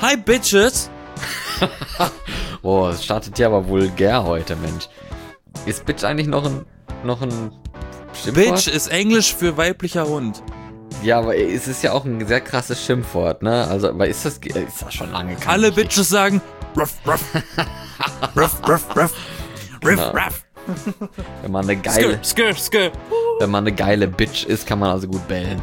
Hi, Bitches! Oh, es startet ja aber vulgär heute, Mensch. Ist Bitch eigentlich noch ein Schimpfwort? Bitch ist Englisch für weiblicher Hund. Ja, aber es ist ja auch ein sehr krasses Schimpfwort, ne? Also, aber ist das schon lange kein Alle richtig- Bitches sagen ruff, ruff. Ruff, ruff, ruff. Riff, Genau. raff. Wenn man eine geile, Skr. wenn man eine geile Bitch ist, kann man also gut bellen.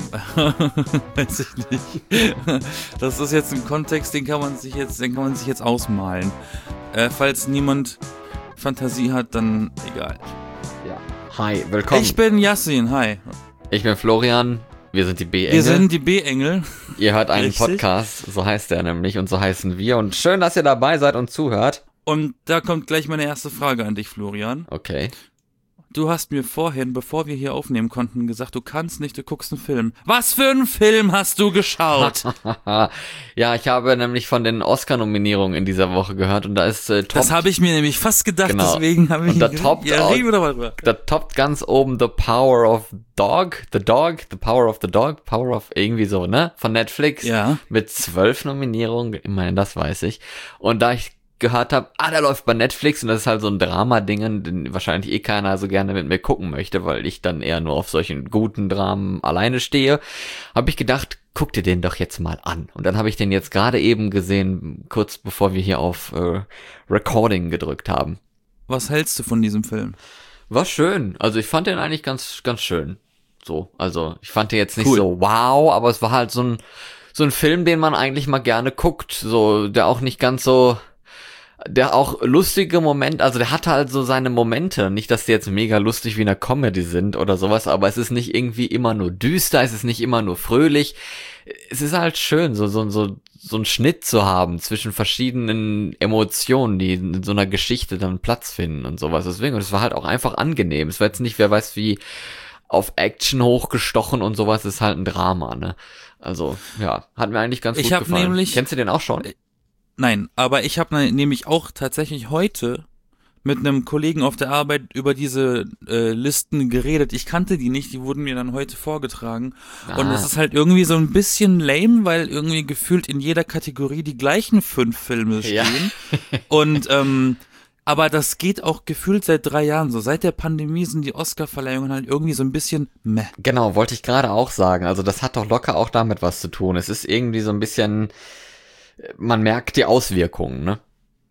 Weiß ich nicht. Das ist jetzt ein Kontext, den kann man sich jetzt ausmalen. Falls niemand Fantasie hat, dann egal. Ja. Hi, willkommen. Ich bin Yassin, hi. Ich bin Florian. Wir sind die B-Engel. Wir sind die B-Engel. Ihr hört einen Richtig. Podcast, so heißt er nämlich und so heißen wir. Und schön, dass ihr dabei seid und zuhört. Und da kommt gleich meine erste Frage an dich, Florian. Okay. Du hast mir vorhin, bevor wir hier aufnehmen konnten, gesagt, du kannst nicht, du guckst einen Film. Was für einen Film hast du geschaut? Ja, ich habe nämlich von den Oscar-Nominierungen in dieser Woche gehört und da ist Das habe ich mir nämlich fast gedacht, Genau. deswegen habe ich... Und da toppt ja, auch- reden wir doch mal drüber. da toppt ganz oben The Power of Dog, The Power of the Dog, Power of irgendwie so, ne? Von Netflix. Ja. Mit 12 Nominierungen, immerhin, das weiß ich. Und da ich gehört habe, der läuft bei Netflix und das ist halt so ein Drama-Ding, den wahrscheinlich keiner so gerne mit mir gucken möchte, weil ich dann eher nur auf solchen guten Dramen alleine stehe, habe ich gedacht, guck dir den doch jetzt mal an. Und dann habe ich den jetzt gerade eben gesehen, kurz bevor wir hier auf Recording gedrückt haben. Was hältst du von diesem Film? War schön. Also ich fand den eigentlich ganz schön. So, also ich fand den jetzt nicht Cool. so wow, aber es war halt so ein Film, den man eigentlich mal gerne guckt. So, der auch nicht ganz so, der auch lustige Momente, also der hatte halt so seine Momente. Nicht, dass die jetzt mega lustig wie in einer Comedy sind oder sowas, aber es ist nicht irgendwie immer nur düster, es ist nicht immer nur fröhlich. Es ist halt schön, so einen Schnitt zu haben zwischen verschiedenen Emotionen, die in so einer Geschichte dann Platz finden und sowas. Deswegen, und es war halt auch einfach angenehm. Es war jetzt nicht, wer weiß wie, auf Action hochgestochen und sowas, ist halt ein Drama, ne? Also, ja, hat mir eigentlich ganz Ich gut hab gefallen. nämlich- Kennst du den auch schon? Nein, aber ich habe nämlich auch tatsächlich heute mit einem Kollegen auf der Arbeit über diese Listen geredet. Ich kannte die nicht, die wurden mir dann heute vorgetragen. Und Ah. es ist halt irgendwie so ein bisschen lame, weil irgendwie gefühlt in jeder Kategorie die gleichen 5 Filme Ja. stehen. Und aber das geht auch gefühlt seit 3 Jahren so. Seit der Pandemie sind die Oscar-Verleihungen halt irgendwie so ein bisschen meh. Genau, wollte ich gerade auch sagen. Also das hat doch locker auch damit was zu tun. Es ist irgendwie so ein bisschen, man merkt die Auswirkungen, ne?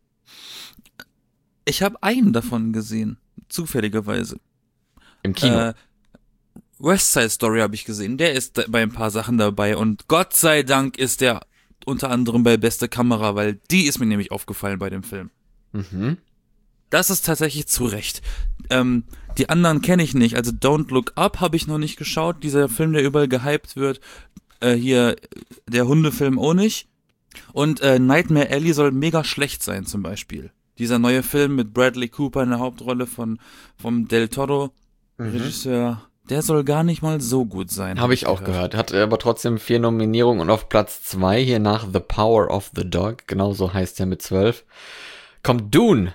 Ich habe einen davon gesehen, zufälligerweise. Im Kino. West Side Story habe ich gesehen. Der ist bei ein paar Sachen dabei und Gott sei Dank ist der unter anderem bei beste Kamera, weil die ist mir nämlich aufgefallen bei dem Film. Mhm. Das ist tatsächlich zu Recht. Die anderen kenne ich nicht. Also Don't Look Up habe ich noch nicht geschaut. Dieser Film, der überall gehypt wird. Hier der Hundefilm auch nicht. Und Nightmare Alley soll mega schlecht sein zum Beispiel. Dieser neue Film mit Bradley Cooper in der Hauptrolle vom Del Toro, Regisseur, der soll gar nicht mal so gut sein. Habe ich auch gehört. Hat aber trotzdem 4 Nominierungen und auf Platz 2 hier nach The Power of the Dog, genauso heißt er mit 12, kommt Dune.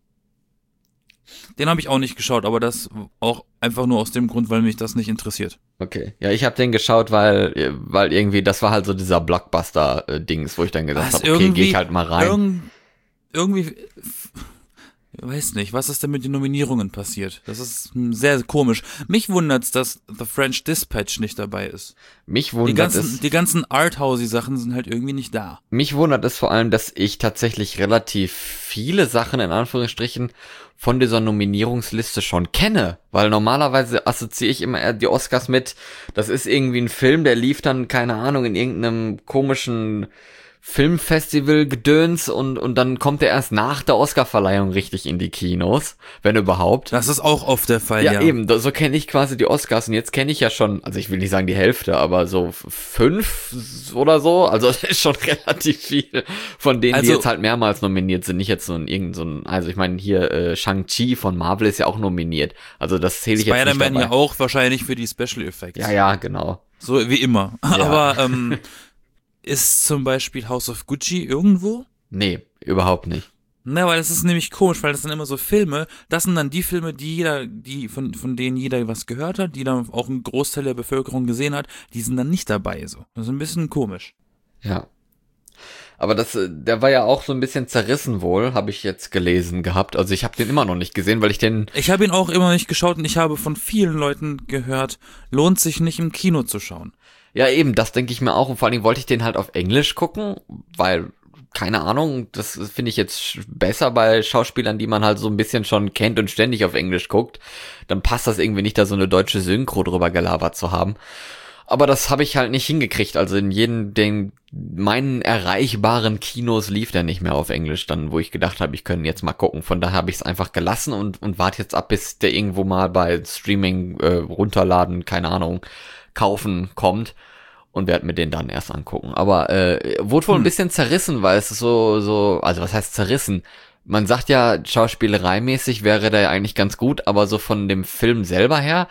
Den habe ich auch nicht geschaut, aber das auch einfach nur aus dem Grund, weil mich das nicht interessiert. Okay. Ja, ich habe den geschaut, weil irgendwie, das war halt so dieser Blockbuster-Dings, wo ich dann gesagt habe, okay, geh ich halt mal rein. Irgendwie, ich weiß nicht, was ist denn mit den Nominierungen passiert? Das ist sehr komisch. Mich wundert's, dass The French Dispatch nicht dabei ist. Mich wundert es. Die ganzen Arthousey-Sachen sind halt irgendwie nicht da. Mich wundert es vor allem, dass ich tatsächlich relativ viele Sachen in Anführungsstrichen von dieser Nominierungsliste schon kenne, weil normalerweise assoziiere ich immer eher die Oscars mit, das ist irgendwie ein Film, der lief dann, keine Ahnung, in irgendeinem komischen Filmfestival-Gedöns und dann kommt er erst nach der Oscarverleihung richtig in die Kinos, wenn überhaupt. Das ist auch oft der Fall, Ja, ja. eben, so kenne ich quasi die Oscars und jetzt kenne ich ja schon, also ich will nicht sagen die Hälfte, aber so 5 oder so, also das ist schon relativ viel von denen, die Also- jetzt halt mehrmals nominiert sind, nicht jetzt so also ich meine hier Shang-Chi von Marvel ist ja auch nominiert, also das zähle ich jetzt nicht Spider-Man dabei. ja auch wahrscheinlich für die Special Effects. Ja, genau. So wie immer. Aber ist zum Beispiel House of Gucci irgendwo? Nee, überhaupt nicht. Na, weil das ist nämlich komisch, weil das sind immer so Filme, das sind dann die Filme, von denen jeder was gehört hat, die dann auch ein Großteil der Bevölkerung gesehen hat, die sind dann nicht dabei, so. Das ist ein bisschen komisch. Ja. Aber der war ja auch so ein bisschen zerrissen wohl, habe ich jetzt gelesen gehabt. Also ich habe den immer noch nicht gesehen, weil Ich habe ihn auch immer nicht geschaut und ich habe von vielen Leuten gehört, lohnt sich nicht im Kino zu schauen. Ja, eben, das denke ich mir auch. Und vor allen Dingen wollte ich den halt auf Englisch gucken, weil, keine Ahnung, das finde ich jetzt besser bei Schauspielern, die man halt so ein bisschen schon kennt und ständig auf Englisch guckt. Dann passt das irgendwie nicht, da so eine deutsche Synchro drüber gelabert zu haben. Aber das habe ich halt nicht hingekriegt. Also in meinen erreichbaren Kinos lief der nicht mehr auf Englisch, dann wo ich gedacht habe, ich könnte jetzt mal gucken. Von daher habe ich es einfach gelassen und warte jetzt ab, bis der irgendwo mal bei Streaming runterladen, keine Ahnung, kaufen kommt und werde mir den dann erst angucken. Aber wurde wohl ein bisschen zerrissen, weil es ist so, also was heißt zerrissen? Man sagt ja, schauspielereimäßig wäre der ja eigentlich ganz gut, aber so von dem Film selber her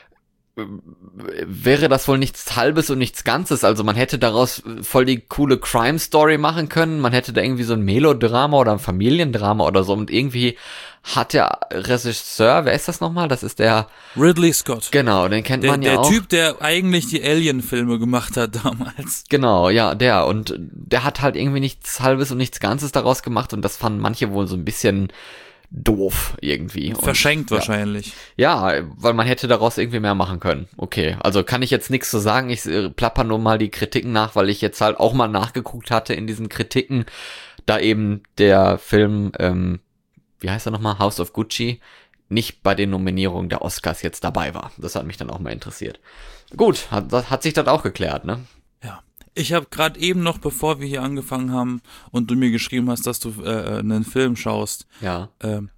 wäre das wohl nichts Halbes und nichts Ganzes. Also man hätte daraus voll die coole Crime-Story machen können. Man hätte da irgendwie so ein Melodrama oder ein Familiendrama oder so. Und irgendwie hat der Regisseur, wer ist das nochmal? Das ist der Ridley Scott. Genau, den kennt man ja auch. Der Typ, der eigentlich die Alien-Filme gemacht hat damals. Genau, ja, der. Und der hat halt irgendwie nichts Halbes und nichts Ganzes daraus gemacht. Und das fanden manche wohl so ein bisschen doof irgendwie. Verschenkt und, wahrscheinlich. Ja, weil man hätte daraus irgendwie mehr machen können. Okay, also kann ich jetzt nichts zu sagen. Ich plapper nur mal die Kritiken nach, weil ich jetzt halt auch mal nachgeguckt hatte in diesen Kritiken, da eben der Film, wie heißt er nochmal, House of Gucci, nicht bei den Nominierungen der Oscars jetzt dabei war. Das hat mich dann auch mal interessiert. Gut, hat sich das auch geklärt, ne? Ja. Ich habe gerade eben noch, bevor wir hier angefangen haben und du mir geschrieben hast, dass du einen Film schaust, ja,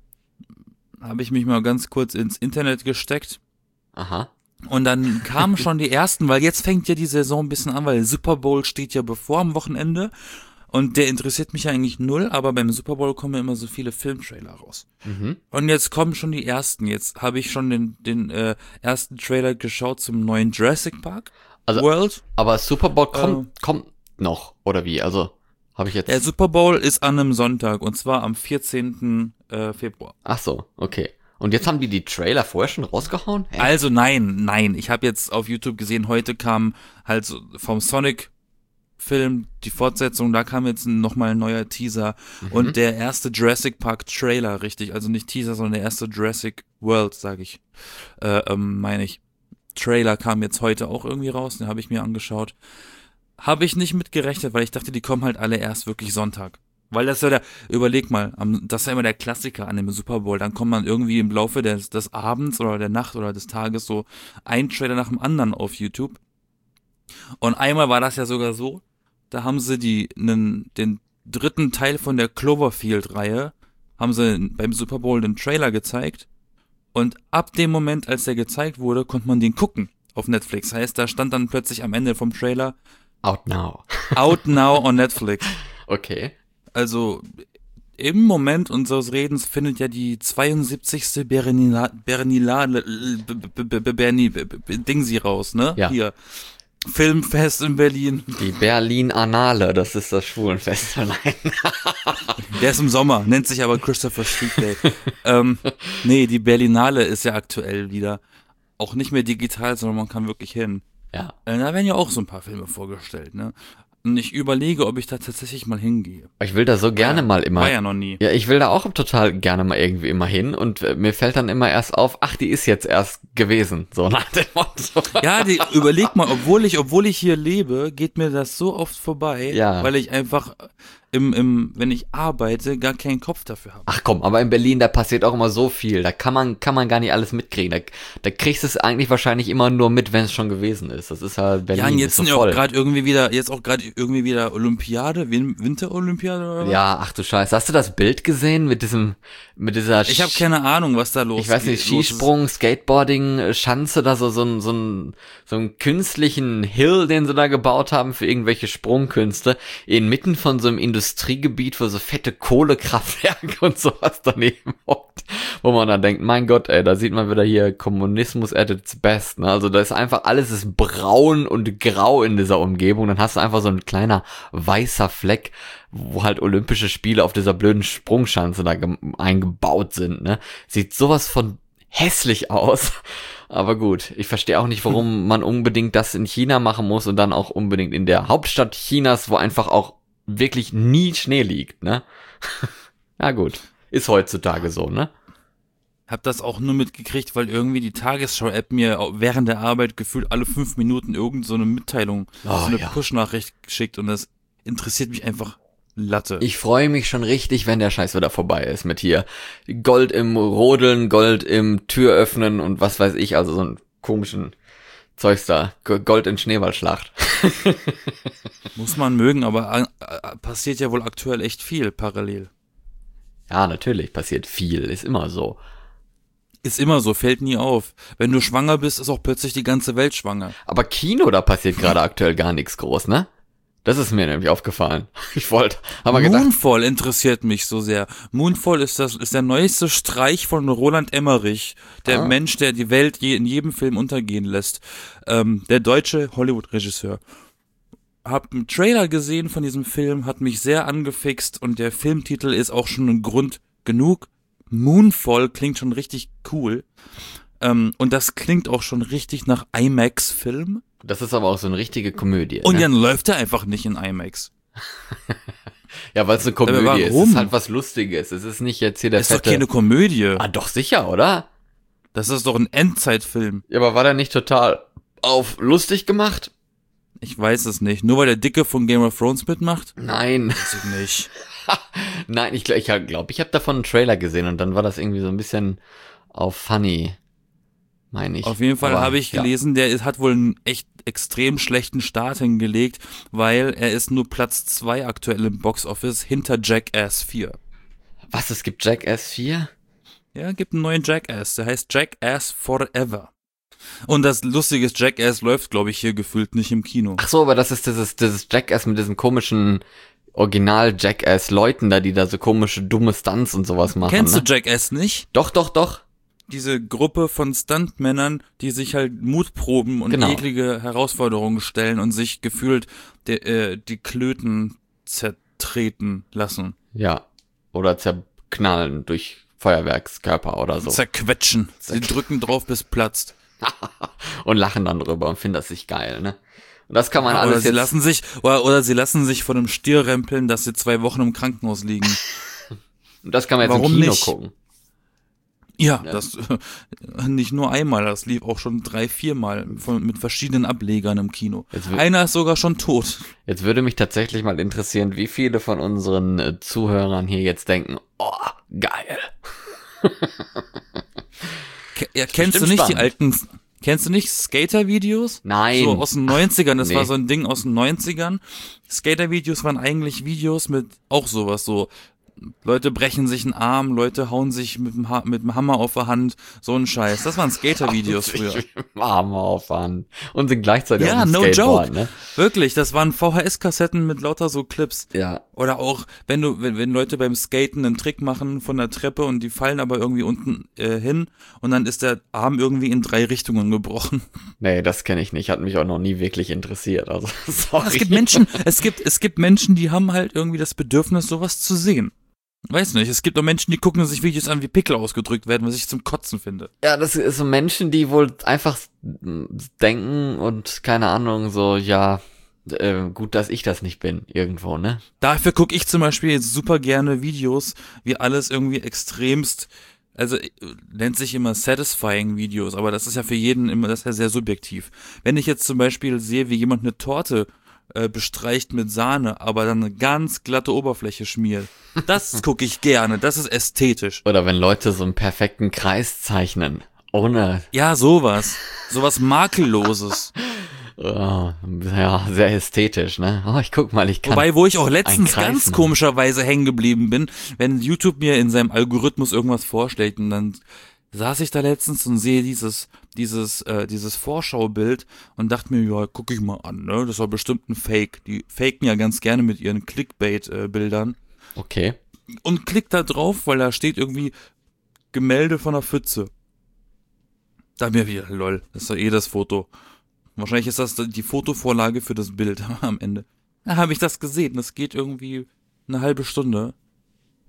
habe ich mich mal ganz kurz ins Internet gesteckt. Aha. Und dann kamen schon die ersten, weil jetzt fängt ja die Saison ein bisschen an, weil der Super Bowl steht ja bevor am Wochenende und der interessiert mich ja eigentlich null, aber beim Super Bowl kommen ja immer so viele Filmtrailer raus. Mhm. Und jetzt kommen schon die ersten. Jetzt habe ich schon den ersten Trailer geschaut zum neuen Jurassic Park. Also, World. Aber Super Bowl kommt noch, oder wie? Also, habe ich jetzt... Der Super Bowl ist an einem Sonntag, und zwar am 14. Februar. Ach so, okay. Und jetzt haben die Trailer vorher schon rausgehauen? Hä? Also nein. Ich habe jetzt auf YouTube gesehen, heute kam halt so vom Sonic-Film die Fortsetzung, da kam jetzt nochmal ein neuer Teaser. Und der erste Jurassic Park Trailer, richtig, also nicht Teaser, sondern der erste Jurassic World, sage ich, meine ich. Trailer kam jetzt heute auch irgendwie raus, den habe ich mir angeschaut. Habe ich nicht mitgerechnet, weil ich dachte, die kommen halt alle erst wirklich Sonntag. Weil das ist ja überleg mal, das ist ja immer der Klassiker an dem Super Bowl, dann kommt man irgendwie im Laufe des Abends oder der Nacht oder des Tages so ein Trailer nach dem anderen auf YouTube. Und einmal war das ja sogar so, da haben sie den dritten Teil von der Cloverfield-Reihe, haben sie beim Super Bowl den Trailer gezeigt. Und ab dem Moment, als der gezeigt wurde, konnte man den gucken auf Netflix. Heißt, da stand dann plötzlich am Ende vom Trailer Out now. Out now on Netflix. Okay. Also im Moment unseres Redens findet ja die 72. Dingsi raus, ne? Ja. Hier. Filmfest in Berlin. Die Berlinale, das ist das Schwulenfest. Nein. Der ist im Sommer, nennt sich aber Christopher Street Day. Nee, die Berlinale ist ja aktuell wieder auch nicht mehr digital, sondern man kann wirklich hin. Ja. Da werden ja auch so ein paar Filme vorgestellt, ne? Und ich überlege, ob ich da tatsächlich mal hingehe. Ich will da so gerne mal immer. War ja noch nie. Ja, ich will da auch total gerne mal irgendwie immer hin und mir fällt dann immer erst auf, ach, die ist jetzt erst gewesen, so nach dem Motto. Ja, überleg mal, obwohl ich hier lebe, geht mir das so oft vorbei, ja. Weil ich einfach wenn ich arbeite, gar keinen Kopf dafür habe. Ach komm, aber in Berlin, da passiert auch immer so viel, da kann man gar nicht alles mitkriegen, da kriegst du es eigentlich wahrscheinlich immer nur mit, wenn es schon gewesen ist, das ist halt Berlin. Ja, und jetzt so sind ja voll. auch gerade irgendwie wieder Olympiade, Winterolympiade oder was? Ja, ach du Scheiße, hast du das Bild gesehen mit dieser Ich habe keine Ahnung, was da los ist. Ich weiß nicht, Skisprung, Skateboarding, Schanze, da so einen künstlichen Hill, den sie da gebaut haben für irgendwelche Sprungkünste, inmitten von so einem Industriegebiet, wo so fette Kohlekraftwerke und sowas daneben hockt, wo man dann denkt, mein Gott, ey, da sieht man wieder hier Kommunismus at its best, ne? Also da ist einfach, alles ist braun und grau in dieser Umgebung, dann hast du einfach so ein kleiner weißer Fleck, wo halt Olympische Spiele auf dieser blöden Sprungschanze da eingebaut sind, ne? Sieht sowas von hässlich aus. Aber gut, ich verstehe auch nicht, warum man unbedingt das in China machen muss und dann auch unbedingt in der Hauptstadt Chinas, wo einfach auch wirklich nie Schnee liegt, ne? Ja gut, ist heutzutage so, ne? Hab das auch nur mitgekriegt, weil irgendwie die Tagesschau-App mir während der Arbeit gefühlt alle 5 Minuten irgend so eine Mitteilung, so eine Push-Nachricht geschickt und das interessiert mich einfach Latte. Ich freue mich schon richtig, wenn der Scheiß wieder vorbei ist mit hier Gold im Rodeln, Gold im Türöffnen und was weiß ich, also so einen komischen Zeugs da. Gold in Schneeballschlacht. Muss man mögen, aber passiert ja wohl aktuell echt viel parallel. Ja, natürlich, passiert viel, ist immer so. Ist immer so, fällt nie auf. Wenn du schwanger bist, ist auch plötzlich die ganze Welt schwanger. Aber Kino, da passiert gerade aktuell gar nichts groß, ne? Das ist mir nämlich aufgefallen. Aber gedacht. Moonfall interessiert mich so sehr. Moonfall ist der neueste Streich von Roland Emmerich. Der Mensch, der die Welt in jedem Film untergehen lässt. Der deutsche Hollywood-Regisseur. Hab einen Trailer gesehen von diesem Film, hat mich sehr angefixt und der Filmtitel ist auch schon ein Grund genug. Moonfall klingt schon richtig cool. Und das klingt auch schon richtig nach IMAX-Film. Das ist aber auch so eine richtige Komödie. Und ne? dann läuft er einfach nicht in IMAX. Ja, weil es eine Komödie ist. Es ist halt was Lustiges. Es ist nicht jetzt hier der Das ist doch keine Komödie. Ah, doch sicher, oder? Das ist doch ein Endzeitfilm. Ja, aber war der nicht total auf lustig gemacht? Ich weiß es nicht. Nur weil der Dicke von Game of Thrones mitmacht? Nein. Weiß ich nicht. Nein, ich glaube, ich habe davon einen Trailer gesehen und dann war das irgendwie so ein bisschen auf funny, meine ich. Auf jeden Fall habe ich gelesen, der hat wohl einen echt extrem schlechten Start hingelegt, weil er ist nur Platz 2 aktuell im Boxoffice hinter Jackass 4. Was, es gibt Jackass 4? Ja, gibt einen neuen Jackass, der heißt Jackass Forever. Und das Lustige ist, Jackass läuft, glaube ich, hier gefühlt nicht im Kino. Ach so, aber das ist dieses Jackass mit diesem komischen Original-Jackass-Leuten da, die da so komische, dumme Stunts und sowas machen. Kennst du Jackass nicht? Doch. Diese Gruppe von Stuntmännern, die sich halt Mutproben und eklige Herausforderungen stellen und sich gefühlt die Klöten zertreten lassen. Ja, oder zerknallen durch Feuerwerkskörper oder so. Zerquetschen. Sie drücken drauf, bis platzt. Und lachen dann drüber und finden das sich geil, ne? Und das kann man alles oder sie lassen sich von einem Stier rempeln, dass sie 2 Wochen im Krankenhaus liegen. Und das kann man jetzt Warum im Kino nicht? gucken. Ja, das nicht nur einmal, das lief auch schon 3-4 Mal mit verschiedenen Ablegern im Kino. Einer ist sogar schon tot. Jetzt würde mich tatsächlich mal interessieren, wie viele von unseren Zuhörern hier jetzt denken, oh, geil. Kennst du nicht Skater-Videos? Nein. So aus den 90ern, das war so ein Ding aus den 90ern. Skater-Videos waren eigentlich Videos mit auch sowas, so Leute brechen sich einen Arm, Leute hauen sich mit dem Hammer auf der Hand, so ein Scheiß. Das waren Skater-Videos früher. Mit dem Hammer auf der Hand. Und sind gleichzeitig ja, auf dem no Skateboard, joke. Ne? Wirklich, das waren VHS-Kassetten mit lauter so Clips. Ja. Oder auch, wenn Leute beim Skaten einen Trick machen von der Treppe und die fallen aber irgendwie unten hin und dann ist der Arm irgendwie in 3 Richtungen gebrochen. Nee, das kenne ich nicht. Hat mich auch noch nie wirklich interessiert. Also, sorry. Es gibt Menschen, die haben halt irgendwie das Bedürfnis, sowas zu sehen. Weiß nicht, es gibt auch Menschen, die gucken sich Videos an, wie Pickel ausgedrückt werden, was ich zum Kotzen finde. Ja, das ist so Menschen, die wohl einfach denken und keine Ahnung, so, ja, gut, dass ich das nicht bin, irgendwo, ne? Dafür gucke ich zum Beispiel jetzt super gerne Videos, wie alles irgendwie extremst, also nennt sich immer satisfying Videos, aber das ist ja für jeden immer, das ist ja sehr subjektiv. Wenn ich jetzt zum Beispiel sehe, wie jemand eine Torte bestreicht mit Sahne, aber dann eine ganz glatte Oberfläche schmiert. Das gucke ich gerne, das ist ästhetisch. Oder wenn Leute so einen perfekten Kreis zeichnen, ohne... Ja, sowas Makelloses. Oh, ja, sehr ästhetisch, ne? Oh, ich guck mal, ich kann... Wobei, wo ich auch letztens ganz komischerweise hängen geblieben bin, wenn YouTube mir in seinem Algorithmus irgendwas vorschlägt und dann saß ich da letztens und sehe dieses Vorschaubild und dachte mir, ja, guck ich mal an, ne? Das war bestimmt ein Fake. Die faken ja ganz gerne mit ihren Clickbait-Bildern. Okay. Und klick da drauf, weil da steht irgendwie Gemälde von einer Pfütze. Da mir wieder, lol, das ist doch das Foto. Wahrscheinlich ist das die Fotovorlage für das Bild am Ende. Da habe ich das gesehen, das geht irgendwie eine halbe Stunde.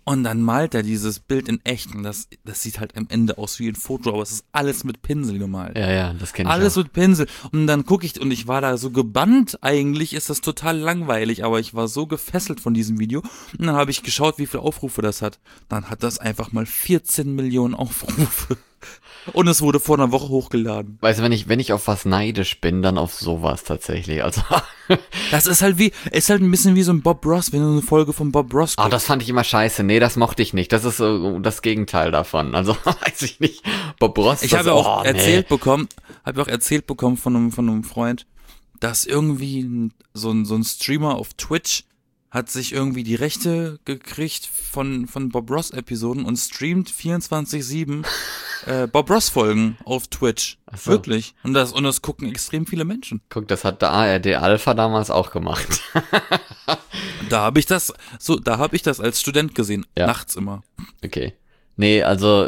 Und dann malt er dieses Bild in echt und das sieht halt am Ende aus wie ein Foto, aber es ist alles mit Pinsel gemalt. Ja, das kenne ich Alles auch. mit Pinsel. Und dann gucke ich und ich war da so gebannt. Eigentlich ist das total langweilig, aber ich war so gefesselt von diesem Video. Und dann habe ich geschaut, wie viele Aufrufe das hat. Dann hat das einfach mal 14 Millionen Aufrufe. Und es wurde vor einer Woche hochgeladen. Weißt du, wenn ich auf was neidisch bin, dann auf sowas tatsächlich. Also, Das ist halt ein bisschen wie so ein Bob Ross, wenn du eine Folge von Bob Ross guckst. das fand ich immer scheiße. Nee, das mochte ich nicht. Das ist so das Gegenteil davon. Also, weiß ich nicht. Bob Ross. Ich habe auch erzählt bekommen von einem Freund, dass irgendwie so ein Streamer auf Twitch hat sich irgendwie die Rechte gekriegt von Bob Ross Episoden und streamt 24/7 Bob Ross Folgen auf Twitch. Ach so. Wirklich. Und das gucken extrem viele Menschen. Guck, das hat der ARD Alpha damals auch gemacht. Da habe ich das als Student gesehen, Ja. nachts immer. Okay. Nee, also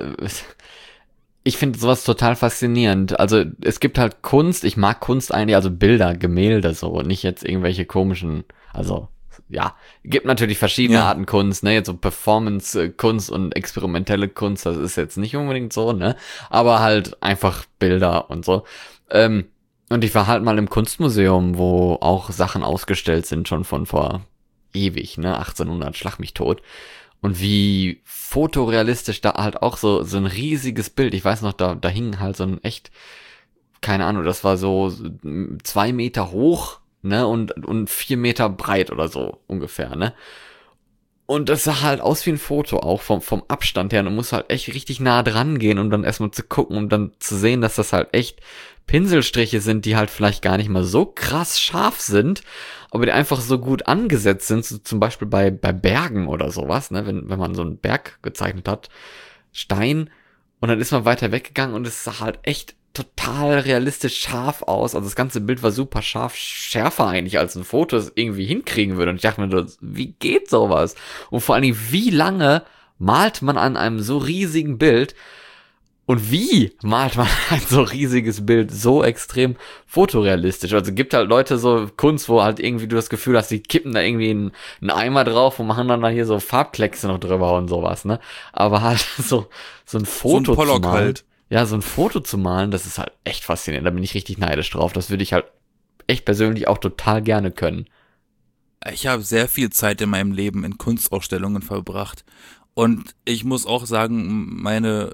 ich finde sowas total faszinierend. Also es gibt halt Kunst, ich mag Kunst eigentlich, also Bilder, Gemälde so, nicht jetzt irgendwelche komischen, also ja, gibt natürlich verschiedene Ja. Arten Kunst, ne, jetzt so Performance-Kunst und experimentelle Kunst, das ist jetzt nicht unbedingt so, ne, aber halt einfach Bilder und so. Und ich war halt mal im Kunstmuseum, wo auch Sachen ausgestellt sind, schon von vor ewig, ne, 1800, schlag mich tot. Und wie fotorealistisch da halt auch so ein riesiges Bild, ich weiß noch, da hing halt so ein echt, keine Ahnung, das war so 2 Meter hoch, ne, und 4 Meter breit oder so ungefähr, ne. Und das sah halt aus wie ein Foto auch vom Abstand her. Und du musst halt echt richtig nah dran gehen, um dann erstmal zu gucken, um dann zu sehen, dass das halt echt Pinselstriche sind, die halt vielleicht gar nicht mal so krass scharf sind, aber die einfach so gut angesetzt sind, so zum Beispiel bei Bergen oder sowas, ne, wenn man so einen Berg gezeichnet hat, Stein, und dann ist man weiter weggegangen und es sah halt echt total realistisch scharf aus. Also das ganze Bild war super scharf, schärfer eigentlich, als ein Foto es irgendwie hinkriegen würde. Und ich dachte mir, wie geht sowas? Und vor allen Dingen, wie lange malt man an einem so riesigen Bild? Und wie malt man ein so riesiges Bild so extrem fotorealistisch? Also gibt halt Leute so Kunst, wo halt irgendwie du das Gefühl hast, die kippen da irgendwie einen Eimer drauf und machen dann da hier so Farbkleckse noch drüber und sowas, ne? Aber halt so ein Foto So ein Pollock zu malen. halt. Ja, so ein Foto zu malen, das ist halt echt faszinierend. Da bin ich richtig neidisch drauf. Das würde ich halt echt persönlich auch total gerne können. Ich habe sehr viel Zeit in meinem Leben in Kunstausstellungen verbracht. Und ich muss auch sagen, meine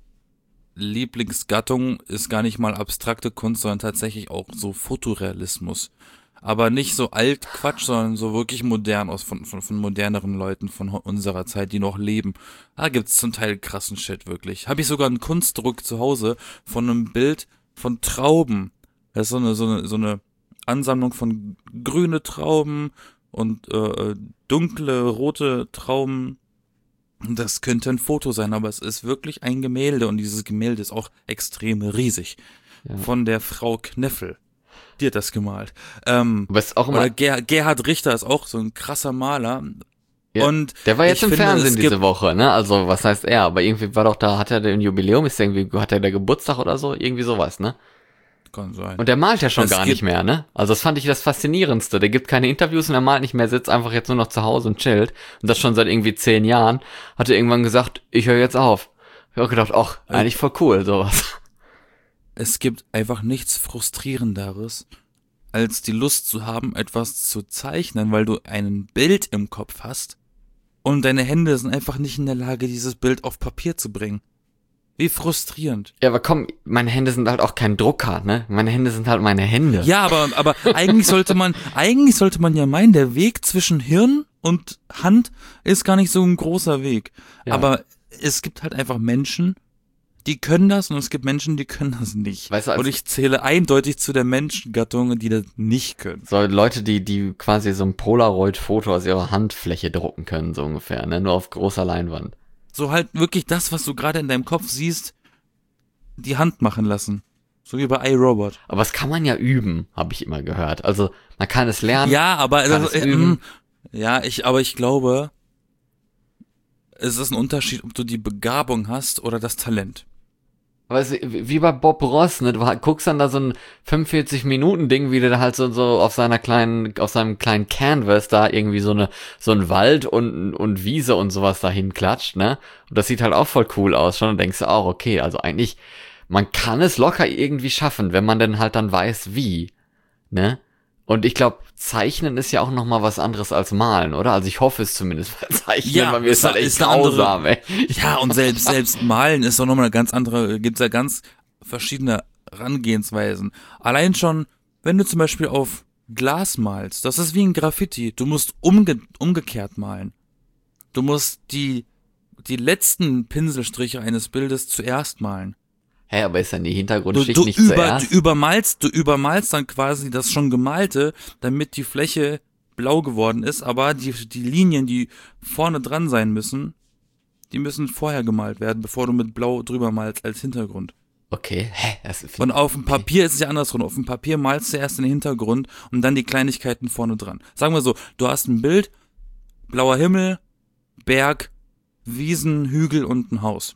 Lieblingsgattung ist gar nicht mal abstrakte Kunst, sondern tatsächlich auch so Fotorealismus. Aber nicht so Altquatsch, sondern so wirklich modern von moderneren Leuten von unserer Zeit, die noch leben. Da gibt's zum Teil krassen Shit, wirklich. Habe ich sogar einen Kunstdruck zu Hause von einem Bild von Trauben. Das ist so eine Ansammlung von grüne Trauben und dunkle rote Trauben. Das könnte ein Foto sein, aber es ist wirklich ein Gemälde und dieses Gemälde ist auch extrem riesig. Ja. Von der Frau Kneffel. Die hat das gemalt. Aber es ist auch immer, Oder Gerhard Richter ist auch so ein krasser Maler. ja, Und der war jetzt ich im finde, Fernsehen es diese gibt- Woche, ne? Also, was heißt er? Aber irgendwie war doch da, hat er ein Jubiläum, hat er der Geburtstag oder so? Irgendwie sowas, ne? Kann sein. Und der malt ja schon Es gar gibt- nicht mehr, ne? Also das fand ich das Faszinierendste. Der gibt keine Interviews und er malt nicht mehr, sitzt einfach jetzt nur noch zu Hause und chillt. Und das schon seit irgendwie 10 Jahren. Hat er irgendwann gesagt, ich höre jetzt auf. Ich habe auch gedacht, ach, eigentlich voll cool, sowas. Es gibt einfach nichts Frustrierenderes, als die Lust zu haben, etwas zu zeichnen, weil du ein Bild im Kopf hast und deine Hände sind einfach nicht in der Lage, dieses Bild auf Papier zu bringen. Wie frustrierend. Ja, aber komm, meine Hände sind halt auch kein Drucker, ne? Meine Hände sind halt meine Hände. Ja, aber eigentlich sollte man ja meinen, der Weg zwischen Hirn und Hand ist gar nicht so ein großer Weg. Ja. Aber es gibt halt einfach Menschen, die können das und es gibt Menschen, die können das nicht. Weißt du, als- und ich zähle eindeutig zu der Menschengattung, die das nicht können. So Leute, die quasi so ein Polaroid-Foto aus ihrer Handfläche drucken können, so ungefähr, ne? Nur auf großer Leinwand. So halt wirklich das, was du gerade in deinem Kopf siehst, die Hand machen lassen. So wie bei iRobot. Aber das kann man ja üben, habe ich immer gehört. Also, man kann es lernen. Ja, aber kann es üben. ich glaube, es ist ein Unterschied, ob du die Begabung hast oder das Talent. weißt du, wie bei Bob Ross, ne? Guckst dann da so ein 45-Minuten-Ding, wie der da halt so auf seinem kleinen Canvas da irgendwie so ein Wald und Wiese und sowas dahin klatscht, ne? Und das sieht halt auch voll cool aus schon und denkst du auch, okay, also eigentlich, man kann es locker irgendwie schaffen, wenn man denn halt dann weiß, wie, ne? Und ich glaube, Zeichnen ist ja auch noch mal was anderes als Malen, oder? Also ich hoffe es zumindest, weil Zeichnen bei mir ist halt echt grausam, ey. Ja, und selbst Malen ist doch nochmal eine ganz andere, gibt's ja ganz verschiedene Herangehensweisen. Allein schon, wenn du zum Beispiel auf Glas malst, das ist wie ein Graffiti. Du musst umgekehrt malen. Du musst die letzten Pinselstriche eines Bildes zuerst malen. Hä, aber ist dann die Hintergrundschicht nicht zuerst? Du übermalst dann quasi das schon Gemalte, damit die Fläche blau geworden ist, aber die Linien, die vorne dran sein müssen, die müssen vorher gemalt werden, bevor du mit Blau drüber malst als Hintergrund. Okay, Und auf dem Papier ist es ja andersrum. Auf dem Papier malst du erst den Hintergrund und dann die Kleinigkeiten vorne dran. Sagen wir so, du hast ein Bild, blauer Himmel, Berg, Wiesen, Hügel und ein Haus.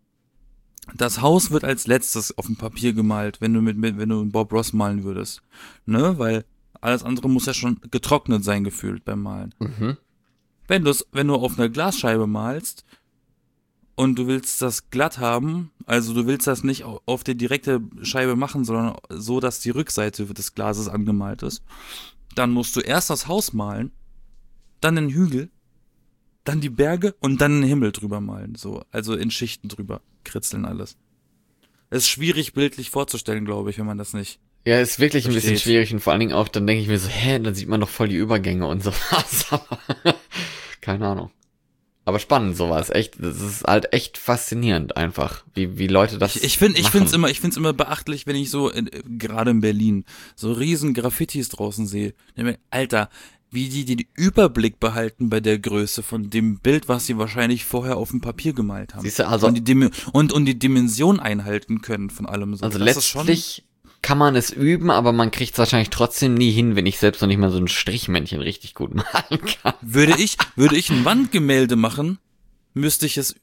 Das Haus wird als letztes auf dem Papier gemalt, wenn du wenn du Bob Ross malen würdest. Ne? Weil alles andere muss ja schon getrocknet sein, gefühlt beim Malen. Mhm. Wenn du auf einer Glasscheibe malst und du willst das glatt haben, also du willst das nicht auf die direkte Scheibe machen, sondern so, dass die Rückseite des Glases angemalt ist, dann musst du erst das Haus malen, dann den Hügel, dann die Berge und dann den Himmel drüber malen, so, also in Schichten drüber kritzeln alles. Es ist schwierig bildlich vorzustellen, glaube ich, wenn man das nicht. Ja, ist wirklich ein bisschen Versteht. schwierig und vor allen Dingen auch, dann denke ich mir so, dann sieht man doch voll die Übergänge und sowas, aber keine Ahnung. Aber spannend sowas, echt, das ist halt echt faszinierend einfach, wie Leute das Ich find's machen. immer beachtlich, wenn ich so, gerade in Berlin, so riesen Graffitis draußen sehe. Alter, wie die den Überblick behalten bei der Größe von dem Bild, was sie wahrscheinlich vorher auf dem Papier gemalt haben. Siehst du, also, Und die Dimension einhalten können von allem so. also Das ist schon, letztlich kann man es üben, aber man kriegt es wahrscheinlich trotzdem nie hin, wenn ich selbst noch nicht mal so ein Strichmännchen richtig gut malen kann. würde ich ein Wandgemälde machen, müsste ich es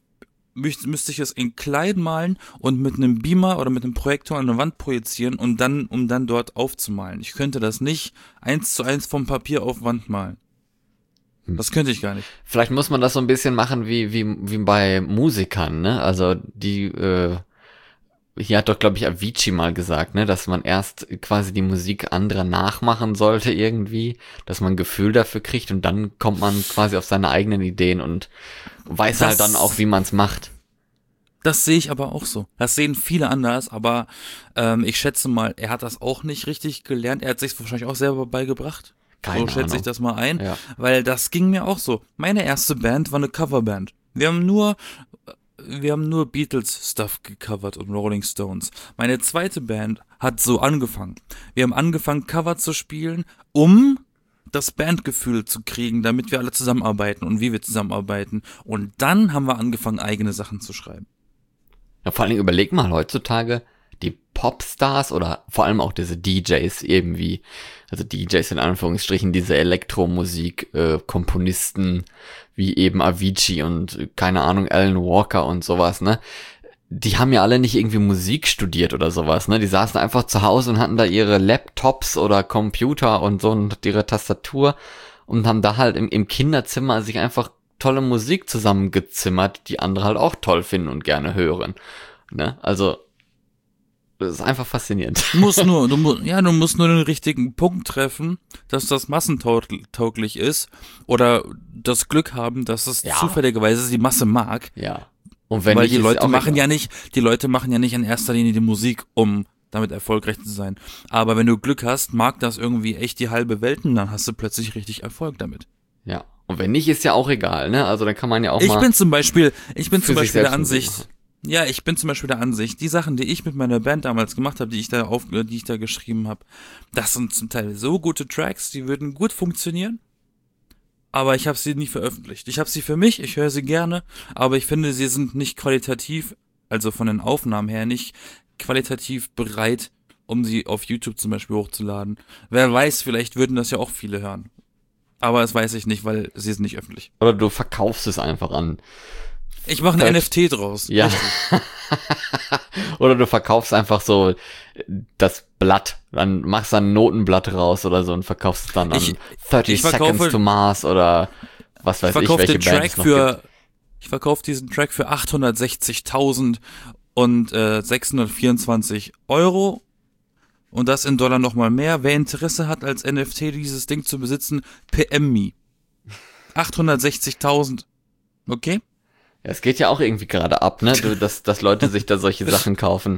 in klein malen und mit einem Beamer oder mit einem Projektor an eine Wand projizieren und dann, um dann dort aufzumalen. Ich könnte das nicht 1:1 vom Papier auf Wand malen. Das könnte ich gar nicht. Vielleicht muss man das so ein bisschen machen wie bei Musikern, ne? Also hier hat doch, glaube ich, Avicii mal gesagt, ne, dass man erst quasi die Musik anderer nachmachen sollte irgendwie, dass man ein Gefühl dafür kriegt und dann kommt man quasi auf seine eigenen Ideen und weiß halt dann auch, wie man es macht. Das sehe ich aber auch so. Das sehen viele anders, aber ich schätze mal, er hat das auch nicht richtig gelernt. Er hat sich wahrscheinlich auch selber beigebracht. Keine So schätze ich Ahnung. das mal ein, Ja. weil das ging mir auch so. Meine erste Band war eine Coverband. Wir haben nur Beatles-Stuff gecovert und Rolling Stones. Meine zweite Band hat so angefangen. Wir haben angefangen, Cover zu spielen, um das Bandgefühl zu kriegen, damit wir alle zusammenarbeiten und wie wir zusammenarbeiten. Und dann haben wir angefangen, eigene Sachen zu schreiben. Ja, vor allen Dingen überleg mal heutzutage, die Popstars oder vor allem auch diese DJs irgendwie, also DJs in Anführungsstrichen, diese Elektromusik-Komponisten wie eben Avicii und keine Ahnung, Alan Walker und sowas, ne? Die haben ja alle nicht irgendwie Musik studiert oder sowas, ne? Die saßen einfach zu Hause und hatten da ihre Laptops oder Computer und so und ihre Tastatur und haben da halt im Kinderzimmer sich einfach tolle Musik zusammengezimmert, die andere halt auch toll finden und gerne hören, ne? Also das ist einfach faszinierend. Du musst nur den richtigen Punkt treffen, dass das massentauglich ist oder das Glück haben, dass es Ja. zufälligerweise die Masse mag. Ja. Und wenn Weil nicht, die ist Leute auch machen egal. die Leute machen ja nicht in erster Linie die Musik, um damit erfolgreich zu sein. Aber wenn du Glück hast, mag das irgendwie echt die halbe Welt und dann hast du plötzlich richtig Erfolg damit. Ja. Und wenn nicht, ist ja auch egal, ne? Also dann kann man ja auch Ich mal bin zum Beispiel sich der selbst Musik Ansicht, machen. ich bin zum Beispiel der Ansicht, die Sachen, die ich mit meiner Band damals gemacht habe, die ich da geschrieben habe, das sind zum Teil so gute Tracks, die würden gut funktionieren, aber ich habe sie nie veröffentlicht. Ich habe sie für mich, ich höre sie gerne, aber ich finde, sie sind nicht qualitativ, also von den Aufnahmen her nicht qualitativ bereit, um sie auf YouTube zum Beispiel hochzuladen. Wer weiß, vielleicht würden das ja auch viele hören. Aber das weiß ich nicht, weil sie sind nicht öffentlich. Oder du verkaufst es einfach an Ich mache ein NFT draus. Ja. Oder du verkaufst einfach so das Blatt, dann machst du ein Notenblatt raus oder so und verkaufst es dann an 30 Seconds to Mars oder was weiß ich, welche Band es noch gibt. Ich verkaufe diesen Track für 860.000 und 624 Euro. Und das in Dollar nochmal mehr. Wer Interesse hat, als NFT dieses Ding zu besitzen, PM me. 860.000. Okay? Ja, es geht ja auch irgendwie gerade ab, ne? Dass Leute sich da solche Sachen kaufen.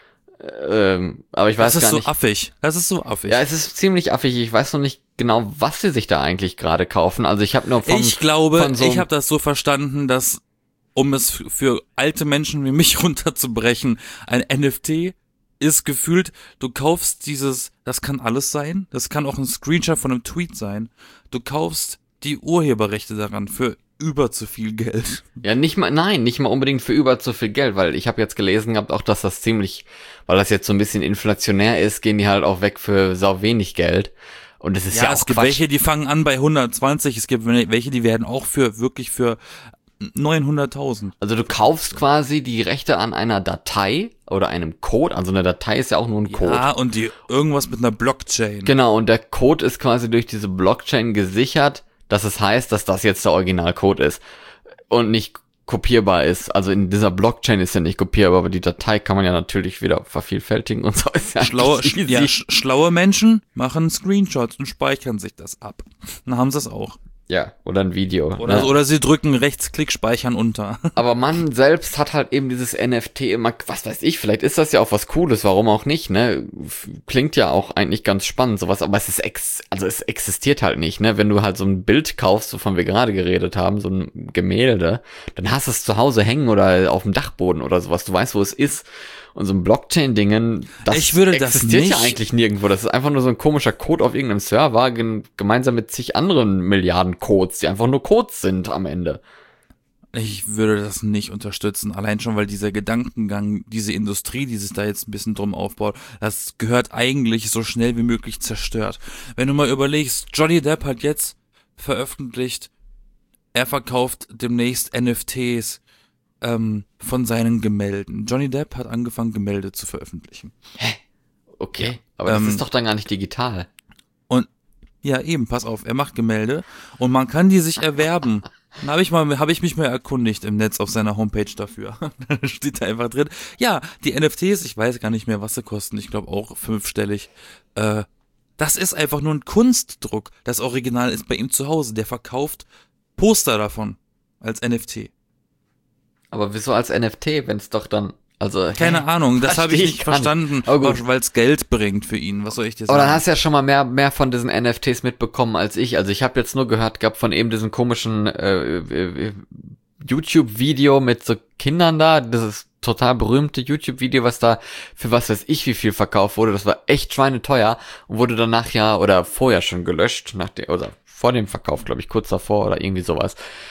Aber ich weiß gar nicht. Das ist so affig. Ja, es ist ziemlich affig. Ich weiß noch nicht genau, was sie sich da eigentlich gerade kaufen. Also ich habe nur ich habe das so verstanden, dass, um es für alte Menschen wie mich runterzubrechen, ein NFT ist gefühlt, du kaufst das kann alles sein, das kann auch ein Screenshot von einem Tweet sein, du kaufst die Urheberrechte daran für über zu viel Geld. Ja, nicht mal unbedingt für über zu viel Geld, weil ich habe jetzt gelesen gehabt, auch dass das ziemlich, weil das jetzt so ein bisschen inflationär ist, gehen die halt auch weg für sau wenig Geld. Und es ist ja auch es gibt welche, die fangen an bei 120, es gibt welche, die werden auch wirklich für 900.000. Also du kaufst quasi die Rechte an einer Datei oder einem Code, also eine Datei ist ja auch nur ein Code. Ja, und irgendwas mit einer Blockchain. Genau, und der Code ist quasi durch diese Blockchain gesichert, dass es heißt, dass das jetzt der Originalcode ist und nicht kopierbar ist. Also in dieser Blockchain ist ja nicht kopierbar, aber die Datei kann man ja natürlich wieder vervielfältigen und so ist ja schlaue Menschen machen Screenshots und speichern sich das ab. Dann haben sie es auch. Ja, oder ein Video. Oder sie drücken Rechtsklick speichern unter. Aber man selbst hat halt eben dieses NFT immer, was weiß ich, vielleicht ist das ja auch was Cooles, warum auch nicht, ne? Klingt ja auch eigentlich ganz spannend, sowas, aber es existiert halt nicht, ne? Wenn du halt so ein Bild kaufst, wovon wir gerade geredet haben, so ein Gemälde, dann hast du es zu Hause hängen oder auf dem Dachboden oder sowas, du weißt, wo es ist. Und so ein Blockchain-Dingen, das existiert ja eigentlich nirgendwo. Das ist einfach nur so ein komischer Code auf irgendeinem Server, gemeinsam mit zig anderen Milliarden Codes, die einfach nur Codes sind am Ende. Ich würde das nicht unterstützen, allein schon, weil dieser Gedankengang, diese Industrie, die sich da jetzt ein bisschen drum aufbaut, das gehört eigentlich so schnell wie möglich zerstört. Wenn du mal überlegst, Johnny Depp hat jetzt veröffentlicht, er verkauft demnächst NFTs von seinen Gemälden. Johnny Depp hat angefangen, Gemälde zu veröffentlichen. Hä? Okay, aber das ist doch dann gar nicht digital. Und ja, eben, pass auf, er macht Gemälde und man kann die sich erwerben. Dann habe ich mich mal erkundigt im Netz auf seiner Homepage dafür. Da steht da einfach drin, ja, die NFTs, ich weiß gar nicht mehr, was sie kosten, ich glaube auch 5-stellig. Das ist einfach nur ein Kunstdruck. Das Original ist bei ihm zu Hause. Der verkauft Poster davon als NFT. Aber wieso als NFT, wenn es doch dann, also... Keine Ahnung, das habe ich nicht verstanden, weil es Geld bringt für ihn. Was soll ich dir sagen? Aber dann hast du ja schon mal mehr von diesen NFTs mitbekommen als ich. Also ich habe jetzt nur gehört gehabt von eben diesem komischen YouTube-Video mit so Kindern da. Das ist total berühmte YouTube-Video, was da für was weiß ich wie viel verkauft wurde. Das war echt schweineteuer und wurde danach ja oder vorher schon gelöscht, oder vor dem Verkauf, glaube ich, kurz davor oder irgendwie sowas.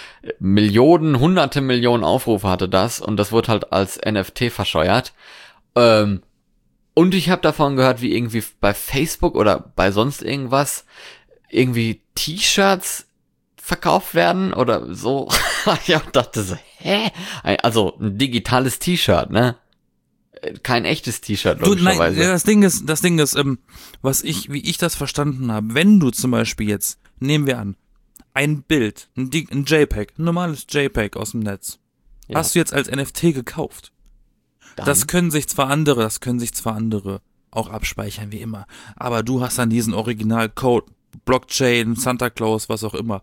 Hunderte Millionen Aufrufe hatte das und das wurde halt als NFT verscheuert. Und ich habe davon gehört, wie irgendwie bei Facebook oder bei sonst irgendwas irgendwie T-Shirts verkauft werden oder so. Ich dachte so, hä? Also ein digitales T-Shirt, ne? Kein echtes T-Shirt, logischerweise. Nein, das Ding ist, wie ich das verstanden habe, wenn du zum Beispiel jetzt, nehmen wir an, ein Bild, ein JPEG, ein normales JPEG aus dem Netz, hast du jetzt als NFT gekauft. Dann? Das können sich zwar andere auch abspeichern, wie immer, aber du hast dann diesen Originalcode, Blockchain, Santa Claus, was auch immer,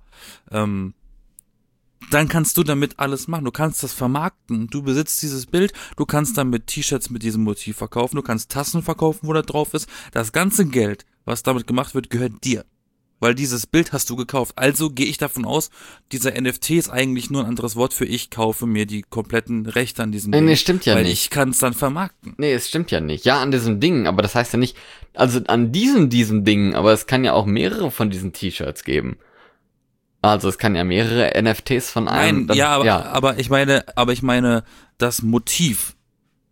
dann kannst du damit alles machen. Du kannst das vermarkten. Du besitzt dieses Bild. Du kannst damit T-Shirts mit diesem Motiv verkaufen. Du kannst Tassen verkaufen, wo da drauf ist. Das ganze Geld, was damit gemacht wird, gehört dir. Weil dieses Bild hast du gekauft. Also gehe ich davon aus, dieser NFT ist eigentlich nur ein anderes Wort für ich kaufe mir die kompletten Rechte an diesem Ding. Nee, stimmt ja nicht. Weil ich kann es dann vermarkten. Nee, es stimmt ja nicht. Ja, an diesem Ding, aber das heißt ja nicht, also an diesem Ding, aber es kann ja auch mehrere von diesen T-Shirts geben. Also es kann ja mehrere NFTs von einem. Nein, aber ich meine, das Motiv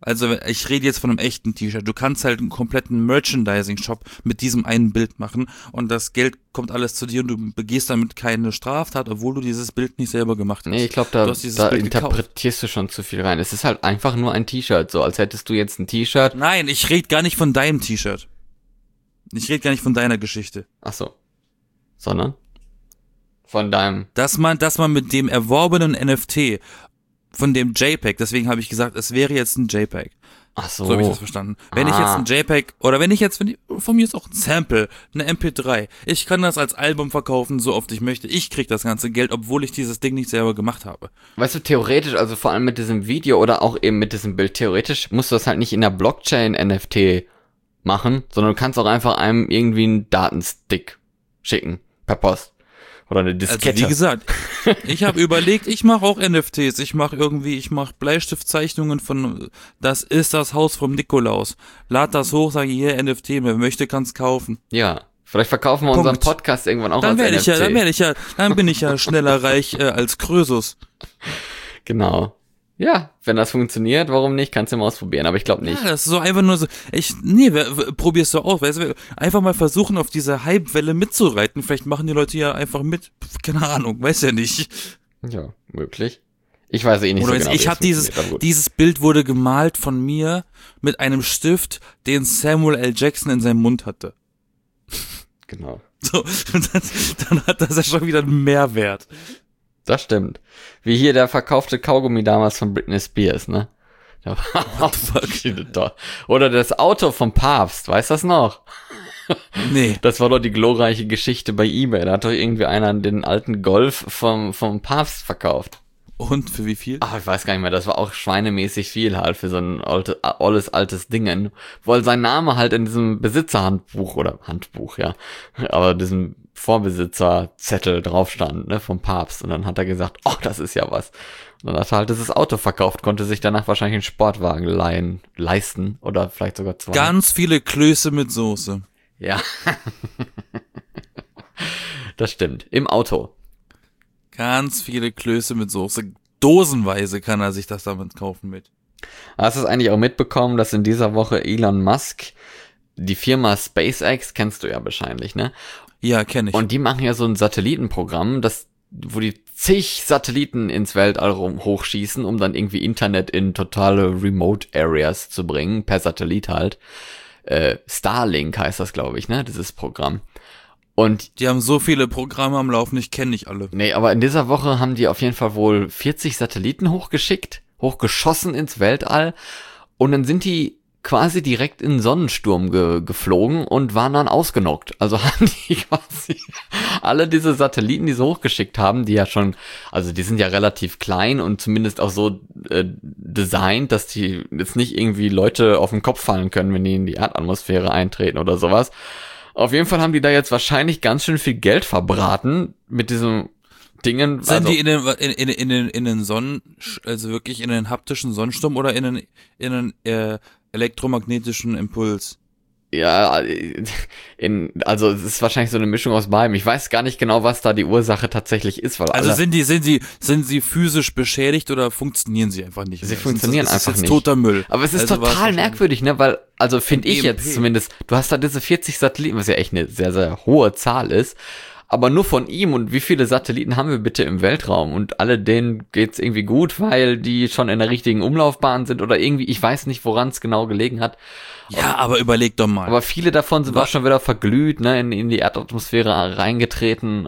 Also ich rede jetzt von einem echten T-Shirt. Du kannst halt einen kompletten Merchandising-Shop mit diesem einen Bild machen und das Geld kommt alles zu dir und du begehst damit keine Straftat, obwohl du dieses Bild nicht selber gemacht hast. Nee, ich glaube, da interpretierst du schon zu viel rein. Es ist halt einfach nur ein T-Shirt, so als hättest du jetzt ein T-Shirt. Nein, ich rede gar nicht von deinem T-Shirt. Ich rede gar nicht von deiner Geschichte. Ach so. Sondern? Von deinem... Dass man mit dem erworbenen NFT von dem JPEG, deswegen habe ich gesagt, es wäre jetzt ein JPEG. Ach so. So habe ich das verstanden. Wenn ich jetzt ein JPEG, oder wenn ich von mir ist auch ein Sample, eine MP3, ich kann das als Album verkaufen, so oft ich möchte. Ich krieg das ganze Geld, obwohl ich dieses Ding nicht selber gemacht habe. Weißt du, theoretisch, also vor allem mit diesem Video oder auch eben mit diesem Bild, theoretisch musst du das halt nicht in der Blockchain-NFT machen, sondern du kannst auch einfach einem irgendwie einen Datenstick schicken, per Post. Oder eine Diskette. Also wie gesagt, ich habe überlegt, ich mache auch NFTs. Ich mache Bleistiftzeichnungen von, das ist das Haus vom Nikolaus. Lad das hoch, sage hier NFT, wer möchte, kann's kaufen. Ja, vielleicht verkaufen wir unseren Podcast irgendwann auch dann als NFT. Dann bin ich ja schneller reich als Krösus. Genau. Ja, wenn das funktioniert, warum nicht? Kannst du mal ausprobieren, aber ich glaube nicht. Ja, das ist so einfach nur so, probier's so aus, weißt du, einfach mal versuchen, auf diese Hype-Welle mitzureiten, vielleicht machen die Leute ja einfach mit, keine Ahnung, weiß ja nicht. Ja, möglich. Ich weiß eh nicht oder so genau, ich habe dieses Bild wurde gemalt von mir mit einem Stift, den Samuel L. Jackson in seinem Mund hatte. Genau. So, dann hat das ja schon wieder einen Mehrwert. Das stimmt. Wie hier der verkaufte Kaugummi damals von Britney Spears, ne? Oder das Auto vom Papst, weißt du das noch? Nee. Das war doch die glorreiche Geschichte bei eBay. Da hat doch irgendwie einer den alten Golf vom Papst verkauft. Und für wie viel? Ach, ich weiß gar nicht mehr, das war auch schweinemäßig viel halt für so ein altes Dingen. Weil sein Name halt in diesem Besitzerhandbuch oder Handbuch, ja, aber diesem Vorbesitzerzettel drauf stand, ne, vom Papst. Und dann hat er gesagt, oh, das ist ja was. Und dann hat er halt dieses Auto verkauft, konnte sich danach wahrscheinlich einen Sportwagen leisten oder vielleicht sogar zwei. Ganz viele Klöße mit Soße. Ja. Das stimmt. Im Auto. Ganz viele Klöße mit Soße. Dosenweise kann er sich das damit kaufen mit. Hast du es eigentlich auch mitbekommen, dass in dieser Woche Elon Musk, die Firma SpaceX, kennst du ja wahrscheinlich, ne? Ja, kenne ich. Und die machen ja so ein Satellitenprogramm, wo die zig Satelliten ins Weltall hochschießen, um dann irgendwie Internet in totale Remote Areas zu bringen, per Satellit halt. Starlink heißt das, glaube ich, ne? Dieses Programm. Und die haben so viele Programme am Laufen, ich kenne nicht alle. Nee, aber in dieser Woche haben die auf jeden Fall wohl 40 Satelliten hochgeschossen ins Weltall. Und dann sind die quasi direkt in den Sonnensturm geflogen und waren dann ausgenockt. Also haben die quasi alle diese Satelliten, die sie hochgeschickt haben, die ja schon, also die sind ja relativ klein und zumindest auch so designt, dass die jetzt nicht irgendwie Leute auf den Kopf fallen können, wenn die in die Erdatmosphäre eintreten oder sowas. Auf jeden Fall haben die da jetzt wahrscheinlich ganz schön viel Geld verbraten mit diesen Dingen. Sind die in den also wirklich in den haptischen Sonnensturm oder in den elektromagnetischen Impuls? Ja, also es ist wahrscheinlich so eine Mischung aus beidem. Ich weiß gar nicht genau, was da die Ursache tatsächlich ist. Weil also sind sie physisch beschädigt oder funktionieren sie einfach nicht? Sie funktionieren einfach nicht. Das ist toter Müll. Aber es ist also total merkwürdig, ne? Weil, also finde ich jetzt zumindest, du hast da diese 40 Satelliten, was ja echt eine sehr, sehr hohe Zahl ist. Aber nur von ihm, und wie viele Satelliten haben wir bitte im Weltraum? Und alle denen geht's irgendwie gut, weil die schon in der richtigen Umlaufbahn sind oder irgendwie, ich weiß nicht, woran es genau gelegen hat. Ja, aber überleg doch mal. Aber viele davon sind auch schon wieder verglüht, ne, in die Erdatmosphäre eingetreten,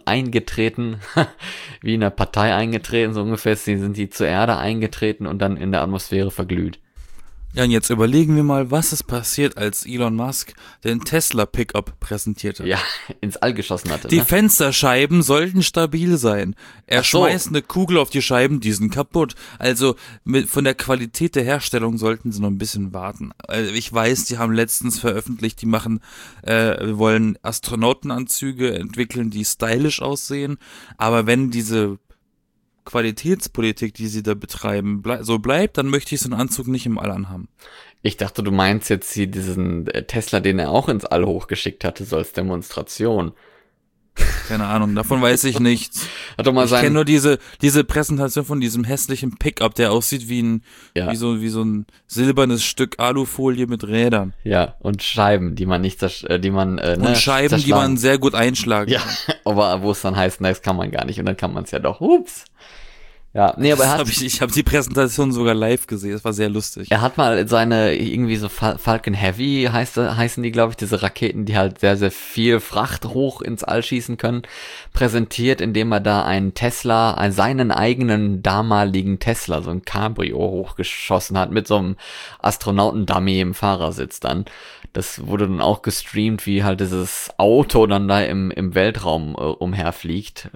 wie in der Partei eingetreten, so ungefähr sind die zur Erde eingetreten und dann in der Atmosphäre verglüht. Ja, und jetzt überlegen wir mal, was ist passiert, als Elon Musk den Tesla Pickup präsentierte. Ja, ins All geschossen hatte. Die Fensterscheiben sollten stabil sein. Er schmeißt eine Kugel auf die Scheiben, die sind kaputt. Also von der Qualität der Herstellung sollten sie noch ein bisschen warten. Ich weiß, die haben letztens veröffentlicht, die wollen Astronautenanzüge entwickeln, die stylisch aussehen. Aber wenn diese Qualitätspolitik, die sie da betreiben, so bleibt, dann möchte ich so einen Anzug nicht im All anhaben. Ich dachte, du meinst jetzt hier diesen Tesla, den er auch ins All hochgeschickt hatte, so als Demonstration. Keine Ahnung, davon weiß ich nichts. Hat doch mal Ich kenne sein, nur diese Präsentation von diesem hässlichen Pickup, der aussieht ja, wie so ein silbernes Stück Alufolie mit Rädern. ja, und Scheiben, die man nicht, die man, Und Scheiben, die zerschlagen. man sehr gut einschlagen Ja, kann. aber wo es dann heißt, na, das kann man gar nicht und dann kann man es ja doch. Ups. Ja, nee, aber Ich hab die Präsentation sogar live gesehen, das war sehr lustig. er hat mal seine, irgendwie so Falcon Heavy heißen die, glaube ich, diese Raketen, die halt sehr, sehr viel Fracht hoch ins All schießen können, präsentiert, indem er da einen Tesla, seinen eigenen damaligen Tesla, so ein Cabrio hochgeschossen hat mit so einem Astronautendummy im Fahrersitz dann. Das wurde dann auch gestreamt, wie halt dieses Auto dann da im Weltraum umherfliegt.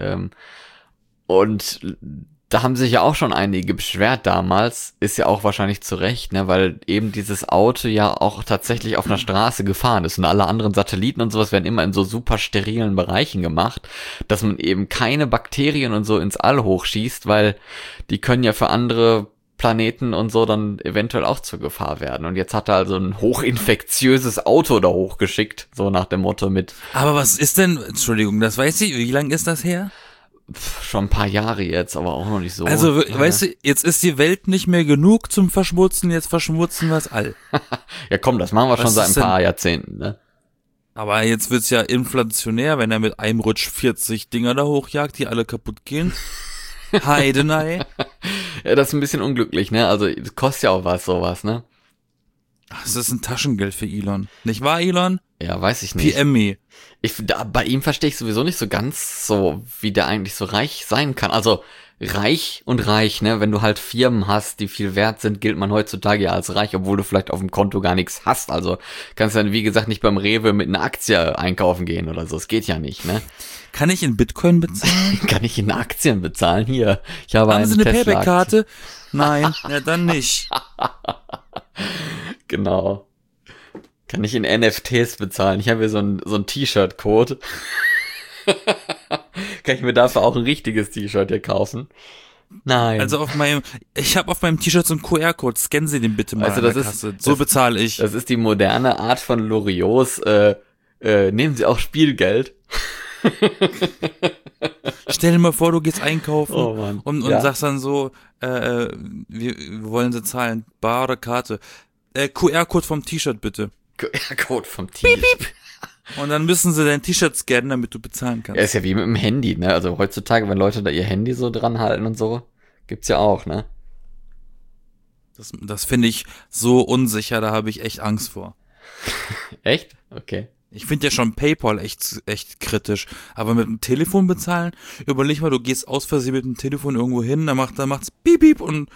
Und da haben sich ja auch schon einige beschwert damals, ist ja auch wahrscheinlich zu Recht, ne, weil eben dieses Auto ja auch tatsächlich auf einer Straße gefahren ist und alle anderen Satelliten und sowas werden immer in so super sterilen Bereichen gemacht, dass man eben keine Bakterien und so ins All hochschießt, weil die können ja für andere Planeten und so dann eventuell auch zur Gefahr werden. Und jetzt hat er also ein hochinfektiöses Auto da hochgeschickt, so nach dem Motto mit Aber was ist denn, Entschuldigung, das weiß ich, wie lange ist das her? schon ein paar Jahre jetzt, aber auch noch nicht so. Also, weißt du, jetzt ist die Welt nicht mehr genug zum Verschmutzen, jetzt verschmutzen wir das All. Ja komm, das machen wir schon Was seit ein ist denn- paar Jahrzehnten, ne? Aber jetzt wird's ja inflationär, wenn er mit einem Rutsch 40 Dinger da hochjagt, die alle kaputt gehen. Heidenei. Ja, das ist ein bisschen unglücklich, ne? Also, das kostet ja auch was, sowas, ne? Das ist ein Taschengeld für Elon. Nicht wahr, Elon? Ja, weiß ich nicht. PM me. Bei ihm verstehe ich sowieso nicht so ganz so, wie der eigentlich so reich sein kann. Also, reich und reich, ne? Wenn du halt Firmen hast, die viel wert sind, gilt man heutzutage ja als reich, obwohl du vielleicht auf dem Konto gar nichts hast. Also, kannst dann, wie gesagt, nicht beim Rewe mit einer Aktie einkaufen gehen oder so. Es geht ja nicht, ne? Kann ich in Bitcoin bezahlen? Kann ich in Aktien bezahlen? Hier, ich habe Haben eine Sie eine Tesla-Aktie. Payback-Karte? Nein, ja dann nicht. Genau. Kann ich in NFTs bezahlen. Ich habe hier so ein T-Shirt-Code. Kann ich mir dafür auch ein richtiges T-Shirt hier kaufen? Nein. Also ich habe auf meinem T-Shirt so einen QR-Code, scannen Sie den bitte mal Weißt du, an der das Kasse. ist- So das- bezahle ich. Das ist die moderne Art von Loriots. Nehmen Sie auch Spielgeld. Stell dir mal vor, du gehst einkaufen Oh Mann. und Ja. sagst dann so, wir wollen Sie zahlen, bar oder Karte. QR-Code vom T-Shirt bitte. QR-Code vom T-Shirt. Und dann müssen sie dein T-Shirt scannen, damit du bezahlen kannst. Ja, ist ja wie mit dem Handy, ne? Also heutzutage, wenn Leute da ihr Handy so dran halten und so, gibt's ja auch, ne? Das finde ich so unsicher, da habe ich echt Angst vor. Echt? Okay. Ich finde ja schon PayPal echt kritisch. Aber mit dem Telefon bezahlen, überleg mal, du gehst aus Versehen mit dem Telefon irgendwo hin, dann macht's piep piep und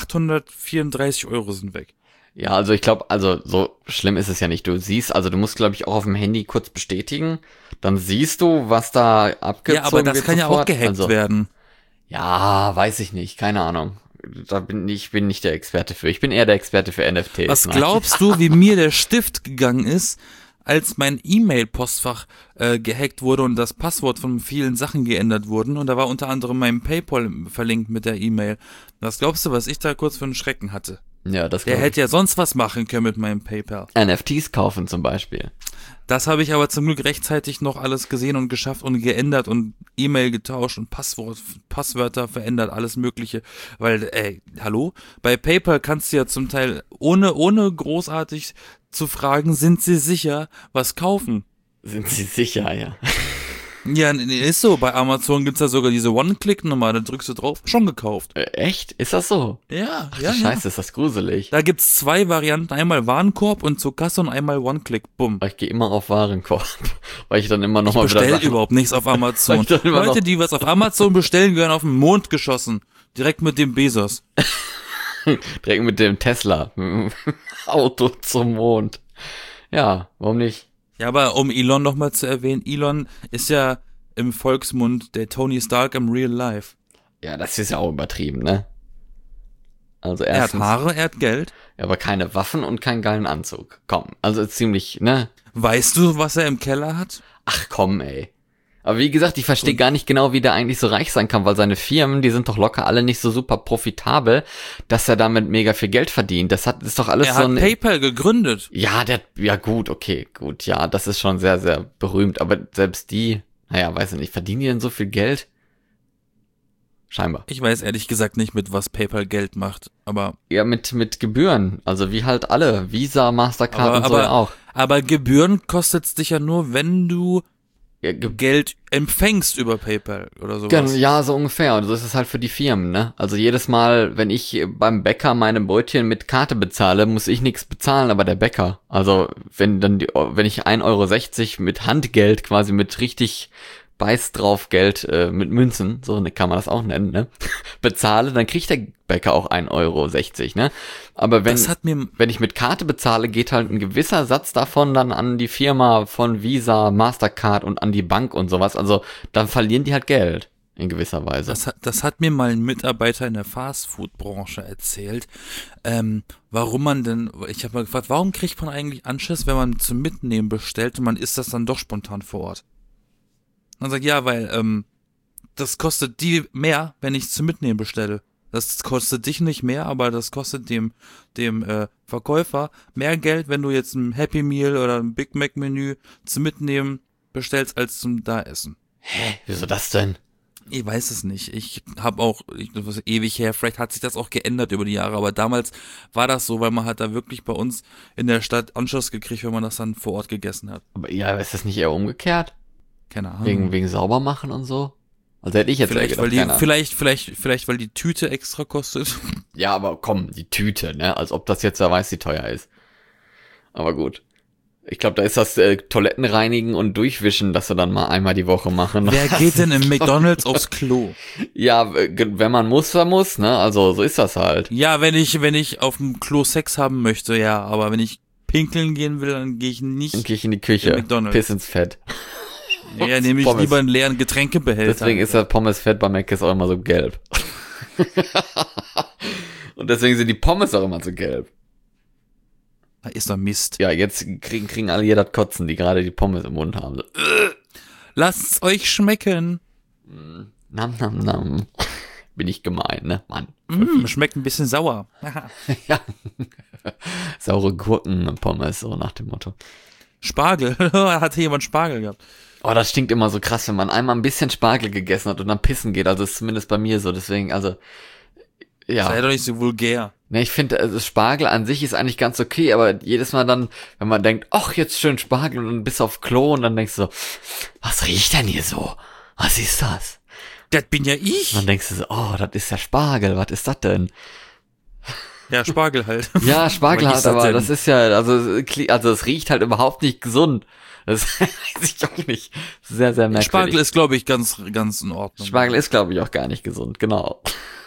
834 € sind weg. Ja, also ich glaube, also so schlimm ist es ja nicht. Du siehst, also du musst, glaube ich, auch auf dem Handy kurz bestätigen. Dann siehst du, was da abgezogen Ja, aber das wird kann ja auch sofort. gehackt Also, werden. ja, weiß ich nicht, keine Ahnung. Ich bin nicht der Experte für. Ich bin eher der Experte für NFTs. Was ne? glaubst du, wie mir der Stift gegangen ist, als mein E-Mail-Postfach gehackt wurde und das Passwort von vielen Sachen geändert wurden? Und da war unter anderem mein PayPal verlinkt mit der E-Mail. Was glaubst du, was ich da kurz für einen Schrecken hatte? Ja, das Der glaub ich. hätte ja sonst was machen können mit meinem PayPal. NFTs kaufen zum Beispiel. Das habe ich aber zum Glück rechtzeitig noch alles gesehen und geschafft und geändert und E-Mail getauscht und Passwörter verändert, alles mögliche. Weil, hallo? Bei PayPal kannst du ja zum Teil ohne großartig zu fragen, sind sie sicher, was kaufen? Sind Sie sicher, ja. Ja, ist so. Bei Amazon gibt's ja sogar diese One-Click-Nummer, da drückst du drauf, schon gekauft. Echt? Ist das so? Ja, Ach, ja, du ja. Scheiße, ist das gruselig. Da gibt's zwei Varianten, einmal Warenkorb und zur Kasse und einmal One-Click, bumm. Ich gehe immer auf Warenkorb, weil ich dann immer noch Ich mal wieder bestell Sachen- überhaupt nichts auf Amazon. Ich dachte immer Leute, noch- die was auf Amazon bestellen, gehören auf den Mond geschossen. Direkt mit dem Bezos. direkt mit dem Tesla. Auto zum Mond. Ja, warum nicht? Ja, aber um Elon nochmal zu erwähnen, Elon ist ja im Volksmund der Tony Stark im Real Life. Ja, das ist ja auch übertrieben, ne? Also Er hat erstens, Haare, er hat Geld. ja, aber keine Waffen und keinen geilen Anzug. Komm, also ziemlich, ne? Weißt du, was er im Keller hat? Ach komm, ey. Aber wie gesagt, ich verstehe gar nicht genau, wie der eigentlich so reich sein kann, weil seine Firmen, die sind doch locker alle nicht so super profitabel, dass er damit mega viel Geld verdient. Ist doch alles Er so hat ein... PayPal gegründet. Ja, ja gut, okay, gut, ja, das ist schon sehr, sehr berühmt, aber selbst die Naja, weiß ich nicht, verdienen die denn so viel Geld? Scheinbar. Ich weiß ehrlich gesagt nicht, mit was PayPal Geld macht, aber Ja, mit Gebühren. Also wie halt alle. Visa, Mastercard und so ja auch. aber Gebühren kostet's dich ja nur, wenn du Ja, Geld empfängst über PayPal oder sowas. ja, so ungefähr. Und so ist es halt für die Firmen, ne? Also jedes Mal, wenn ich beim Bäcker meine Brötchen mit Karte bezahle, muss ich nichts bezahlen, aber der Bäcker. Also wenn ich 1,60 € mit Handgeld quasi mit richtig Beiß drauf Geld mit Münzen, so kann man das auch nennen, ne? bezahle, dann kriegt der Bäcker auch 1,60 €, ne? Aber wenn ich mit Karte bezahle, geht halt ein gewisser Satz davon dann an die Firma von Visa, Mastercard und an die Bank und sowas. Also dann verlieren die halt Geld in gewisser Weise. Das hat mir mal ein Mitarbeiter in der Fastfood-Branche erzählt, warum man denn, ich habe mal gefragt, warum kriegt man eigentlich Anschiss, wenn man zum Mitnehmen bestellt und man isst das dann doch spontan vor Ort? Dann sagt, ja, weil das kostet die mehr, wenn ich zum Mitnehmen bestelle. Das kostet dich nicht mehr, aber das kostet dem Verkäufer mehr Geld, wenn du jetzt ein Happy Meal oder ein Big Mac Menü zum Mitnehmen bestellst, als zum da essen. Hä? Wieso das denn? Ich weiß es nicht. Ich habe auch, das ist ewig her, vielleicht hat sich das auch geändert über die Jahre, aber damals war das so, weil man hat da wirklich bei uns in der Stadt Anschluss gekriegt, wenn man das dann vor Ort gegessen hat. Aber ja, ist das nicht eher umgekehrt? Keine Ahnung. Wegen sauber machen und so? Also hätte ich jetzt Vielleicht, gedacht, vielleicht, weil die Tüte extra kostet. Ja, aber komm, die Tüte, ne? Als ob das jetzt, wer weiß, wie teuer ist. Aber gut. Ich glaube, da ist das Toilettenreinigen und Durchwischen, dass wir dann mal einmal die Woche machen. Wer geht denn im McDonald's aufs Klo? Ja, wenn man muss, dann muss, ne? Also so ist das halt. Ja, wenn ich auf dem Klo Sex haben möchte, ja. Aber wenn ich pinkeln gehen will, dann gehe ich nicht. Dann gehe ich in die Küche. McDonald's. Piss ins Fett. Ja, nehme ich Pommes. lieber einen leeren Getränkebehälter. Deswegen ist das Pommesfett bei Mac auch immer so gelb. Und deswegen sind die Pommes auch immer so gelb. Da ist doch Mist. Ja, jetzt kriegen alle hier das Kotzen, die gerade die Pommes im Mund haben. So. Lasst's euch schmecken. Nam, nam, nam. Bin ich gemein, ne? Mann. Schmeckt ein bisschen sauer. Ja. Saure Gurken-Pommes, so nach dem Motto. Spargel. Hatte jemand Spargel gehabt? Oh, das stinkt immer so krass, wenn man einmal ein bisschen Spargel gegessen hat und dann pissen geht. Also ist zumindest bei mir so. Deswegen, also, ja. Sei doch nicht so vulgär. Ne, ich finde, also Spargel an sich ist eigentlich ganz okay, aber jedes Mal dann, wenn man denkt, ach, jetzt schön Spargel und dann bist du auf Klo und dann denkst du so, was riecht denn hier so? Was ist das? Das bin ja ich. Und dann denkst du so, oh, das ist ja Spargel, was ist das denn? Ja, Spargel halt. Ja, Spargel halt, aber das ist ja, also es riecht halt überhaupt nicht gesund. Das weiß ich auch nicht. Sehr, sehr merkwürdig. Spargel ist, glaube ich, ganz in Ordnung. Spargel ist, glaube ich, auch gar nicht gesund, genau.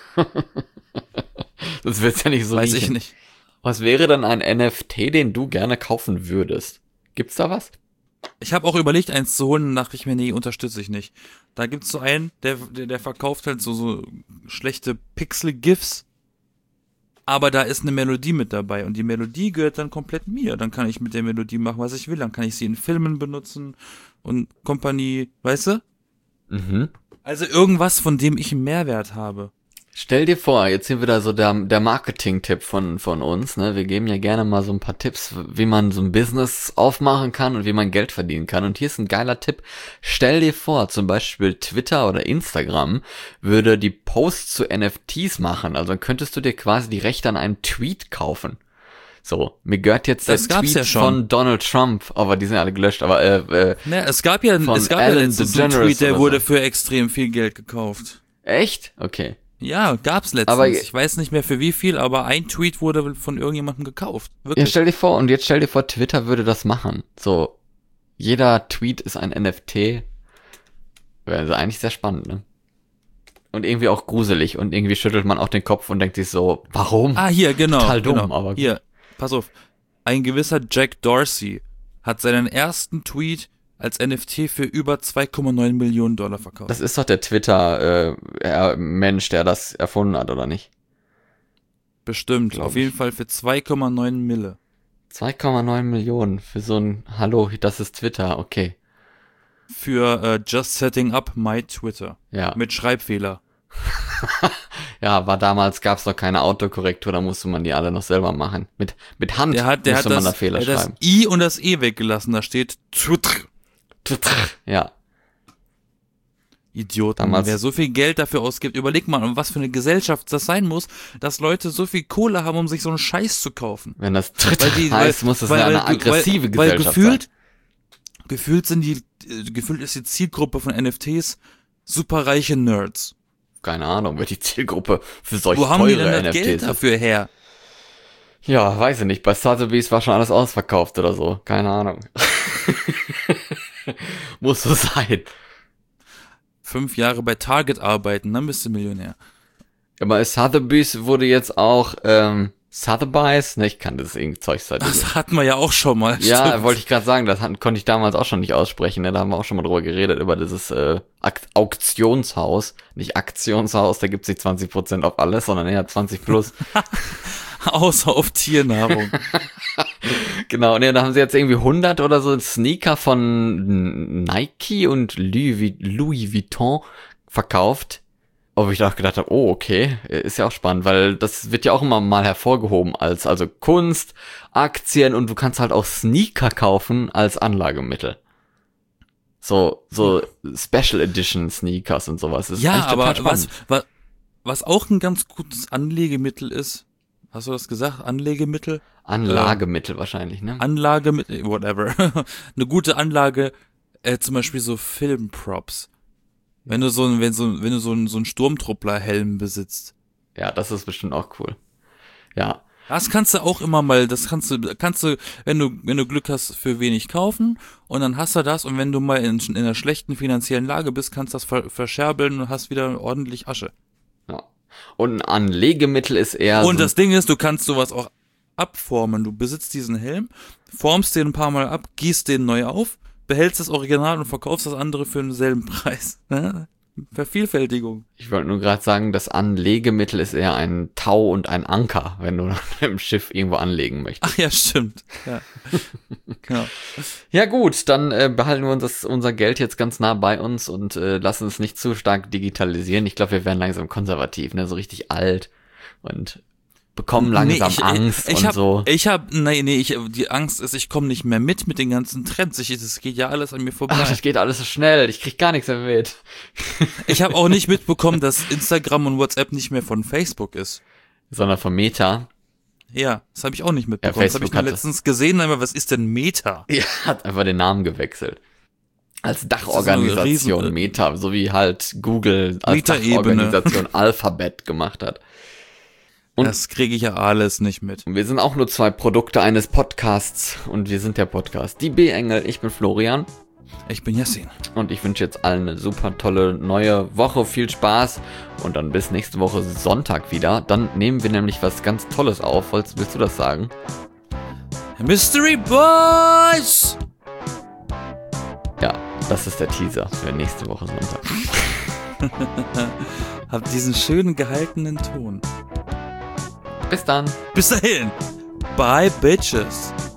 Das wird's ja nicht so Weiß riechen. ich nicht. Was wäre denn ein NFT, den du gerne kaufen würdest? Gibt's da was? Ich habe auch überlegt, eins zu holen, und dachte ich mir, nee, unterstütze ich nicht. Da gibt's so einen, der verkauft halt so schlechte Pixel-GIFs, aber da ist eine Melodie mit dabei und die Melodie gehört dann komplett mir. Dann kann ich mit der Melodie machen, was ich will. Dann kann ich sie in Filmen benutzen und Kompanie, weißt du? Mhm. Also irgendwas, von dem ich einen Mehrwert habe. Stell dir vor, jetzt hier wieder so der Marketing-Tipp von uns, ne? Wir geben ja gerne mal so ein paar Tipps, wie man so ein Business aufmachen kann und wie man Geld verdienen kann. Und hier ist ein geiler Tipp. Stell dir vor, zum Beispiel Twitter oder Instagram würde die Posts zu NFTs machen. Also dann könntest du dir quasi die Rechte an einen Tweet kaufen. So, mir gehört jetzt der Tweet ja von Donald Trump, aber die sind alle gelöscht, aber Ne, es gab ja letztens einen Tweet, der wurde für extrem viel Geld gekauft. Echt? Okay. Ja, gab's letztens. Aber ich weiß nicht mehr für wie viel, aber ein Tweet wurde von irgendjemandem gekauft. Ja, Wirklich. stell dir vor, Twitter würde das machen. So, jeder Tweet ist ein NFT. Wäre also eigentlich sehr spannend, ne? Und irgendwie auch gruselig und irgendwie schüttelt man auch den Kopf und denkt sich so, warum? Hier, genau. Total dumm, genau. aber gut. Hier, pass auf. Ein gewisser Jack Dorsey hat seinen ersten Tweet als NFT für über 2,9 Millionen $2,9 Millionen verkauft. Das ist doch der Twitter-Mensch, der das erfunden hat, oder nicht? Bestimmt. Glaub Auf jeden Fall für 2,9 Mille. 2,9 Millionen für so ein, hallo, das ist Twitter, okay. Für Just Setting Up My Twitter. Ja. Mit Schreibfehler. Ja, damals gab's noch keine Autokorrektur, da musste man die alle noch selber machen. Mit Hand Der hat musste man da das Fehler schreiben. I und das E weggelassen. Da steht Twitter. Ja. Idioten. Damals- Wer so viel Geld dafür ausgibt, überleg mal, was für eine Gesellschaft das sein muss, dass Leute so viel Kohle haben, um sich so einen Scheiß zu kaufen. Wenn das dritte heißt, muss das eine aggressive weil Gesellschaft gefühlt ist die Zielgruppe von NFTs superreiche Nerds. sein. Keine Ahnung, wer die Zielgruppe für solche Wo haben die teure denn das NFTs Geld ist. dafür her? Ja, weiß ich nicht. Bei Sotheby's war schon alles ausverkauft oder so. Keine Ahnung. Muss so sein. 5 Jahre bei Target arbeiten, dann bist du Millionär. Aber Sotheby's wurde jetzt auch, Sotheby's? Ne, ich kann das irgendwie Zeug seit. Das hatten wir ja auch schon mal. Ja, stimmt. wollte ich gerade sagen, konnte ich damals auch schon nicht aussprechen, ne? Da haben wir auch schon mal drüber geredet, über dieses Auktionshaus. Nicht Aktionshaus, da gibt's nicht 20% auf alles, sondern eher 20 plus. Außer auf Tiernahrung. Genau, ne, da haben sie jetzt irgendwie 100 oder so Sneaker von Nike und Louis Vuitton verkauft. Wo ich auch gedacht habe, oh, okay, ist ja auch spannend, weil das wird ja auch immer mal hervorgehoben als also Kunst, Aktien und du kannst halt auch Sneaker kaufen als Anlagemittel. So Special Edition Sneakers und sowas. Das ist Ja, echt total aber spannend. was auch ein ganz gutes Anlegemittel ist, hast du das gesagt? Anlegemittel? Anlagemittel wahrscheinlich, ne? Anlagemittel, whatever. Eine gute Anlage, zum Beispiel so Filmprops. Wenn du so einen Sturmtruppler-Helm besitzt. Ja, das ist bestimmt auch cool. Ja. Das kannst du auch immer mal, das kannst du, wenn du Glück hast, für wenig kaufen und dann hast du das und wenn du mal in einer schlechten finanziellen Lage bist, kannst du das verscherbeln und hast wieder ordentlich Asche. Ja. Und ein Anlegemittel ist eher Und so das Ding ist, du kannst sowas auch abformen. Du besitzt diesen Helm, formst den ein paar Mal ab, gießt den neu auf, behältst das Original und verkaufst das andere für denselben Preis. Ne? Vervielfältigung. Ich wollte nur gerade sagen, das Anlegemittel ist eher ein Tau und ein Anker, wenn du im Schiff irgendwo anlegen möchtest. Ach ja, stimmt. Ja. Genau. Ja gut, dann behalten wir uns unser Geld jetzt ganz nah bei uns und lassen es nicht zu stark digitalisieren. Ich glaube, wir werden langsam konservativ, ne, so richtig alt und bekommen langsam Angst und so. Die Angst ist, ich komme nicht mehr mit den ganzen Trends. Das geht ja alles an mir vorbei. Ach, das geht alles so schnell. Ich krieg gar nichts mehr mit. Ich habe auch nicht mitbekommen, dass Instagram und WhatsApp nicht mehr von Facebook ist. Sondern von Meta. Ja, das habe ich auch nicht mitbekommen. Ja, das habe ich Facebook nur letztens gesehen, aber was ist denn Meta? Ja, hat einfach den Namen gewechselt. Als Das Dachorganisation ist eine Meta, so wie halt Google als Meta-Ebene. Dachorganisation Alphabet gemacht hat. Und- Das kriege ich ja alles nicht mit. Und wir sind auch nur 2 Produkte eines Podcasts und wir sind der Podcast. Die B-Engel, ich bin Florian Ich bin Yassin. und ich wünsche jetzt allen eine super tolle neue Woche, viel Spaß und dann bis nächste Woche Sonntag wieder. Dann nehmen wir nämlich was ganz Tolles auf. Willst du das sagen? Mystery Boys! Ja, das ist der Teaser für nächste Woche Sonntag. Habt diesen schönen gehaltenen Ton. Bis dann. Bis dahin. Bye, Bitches.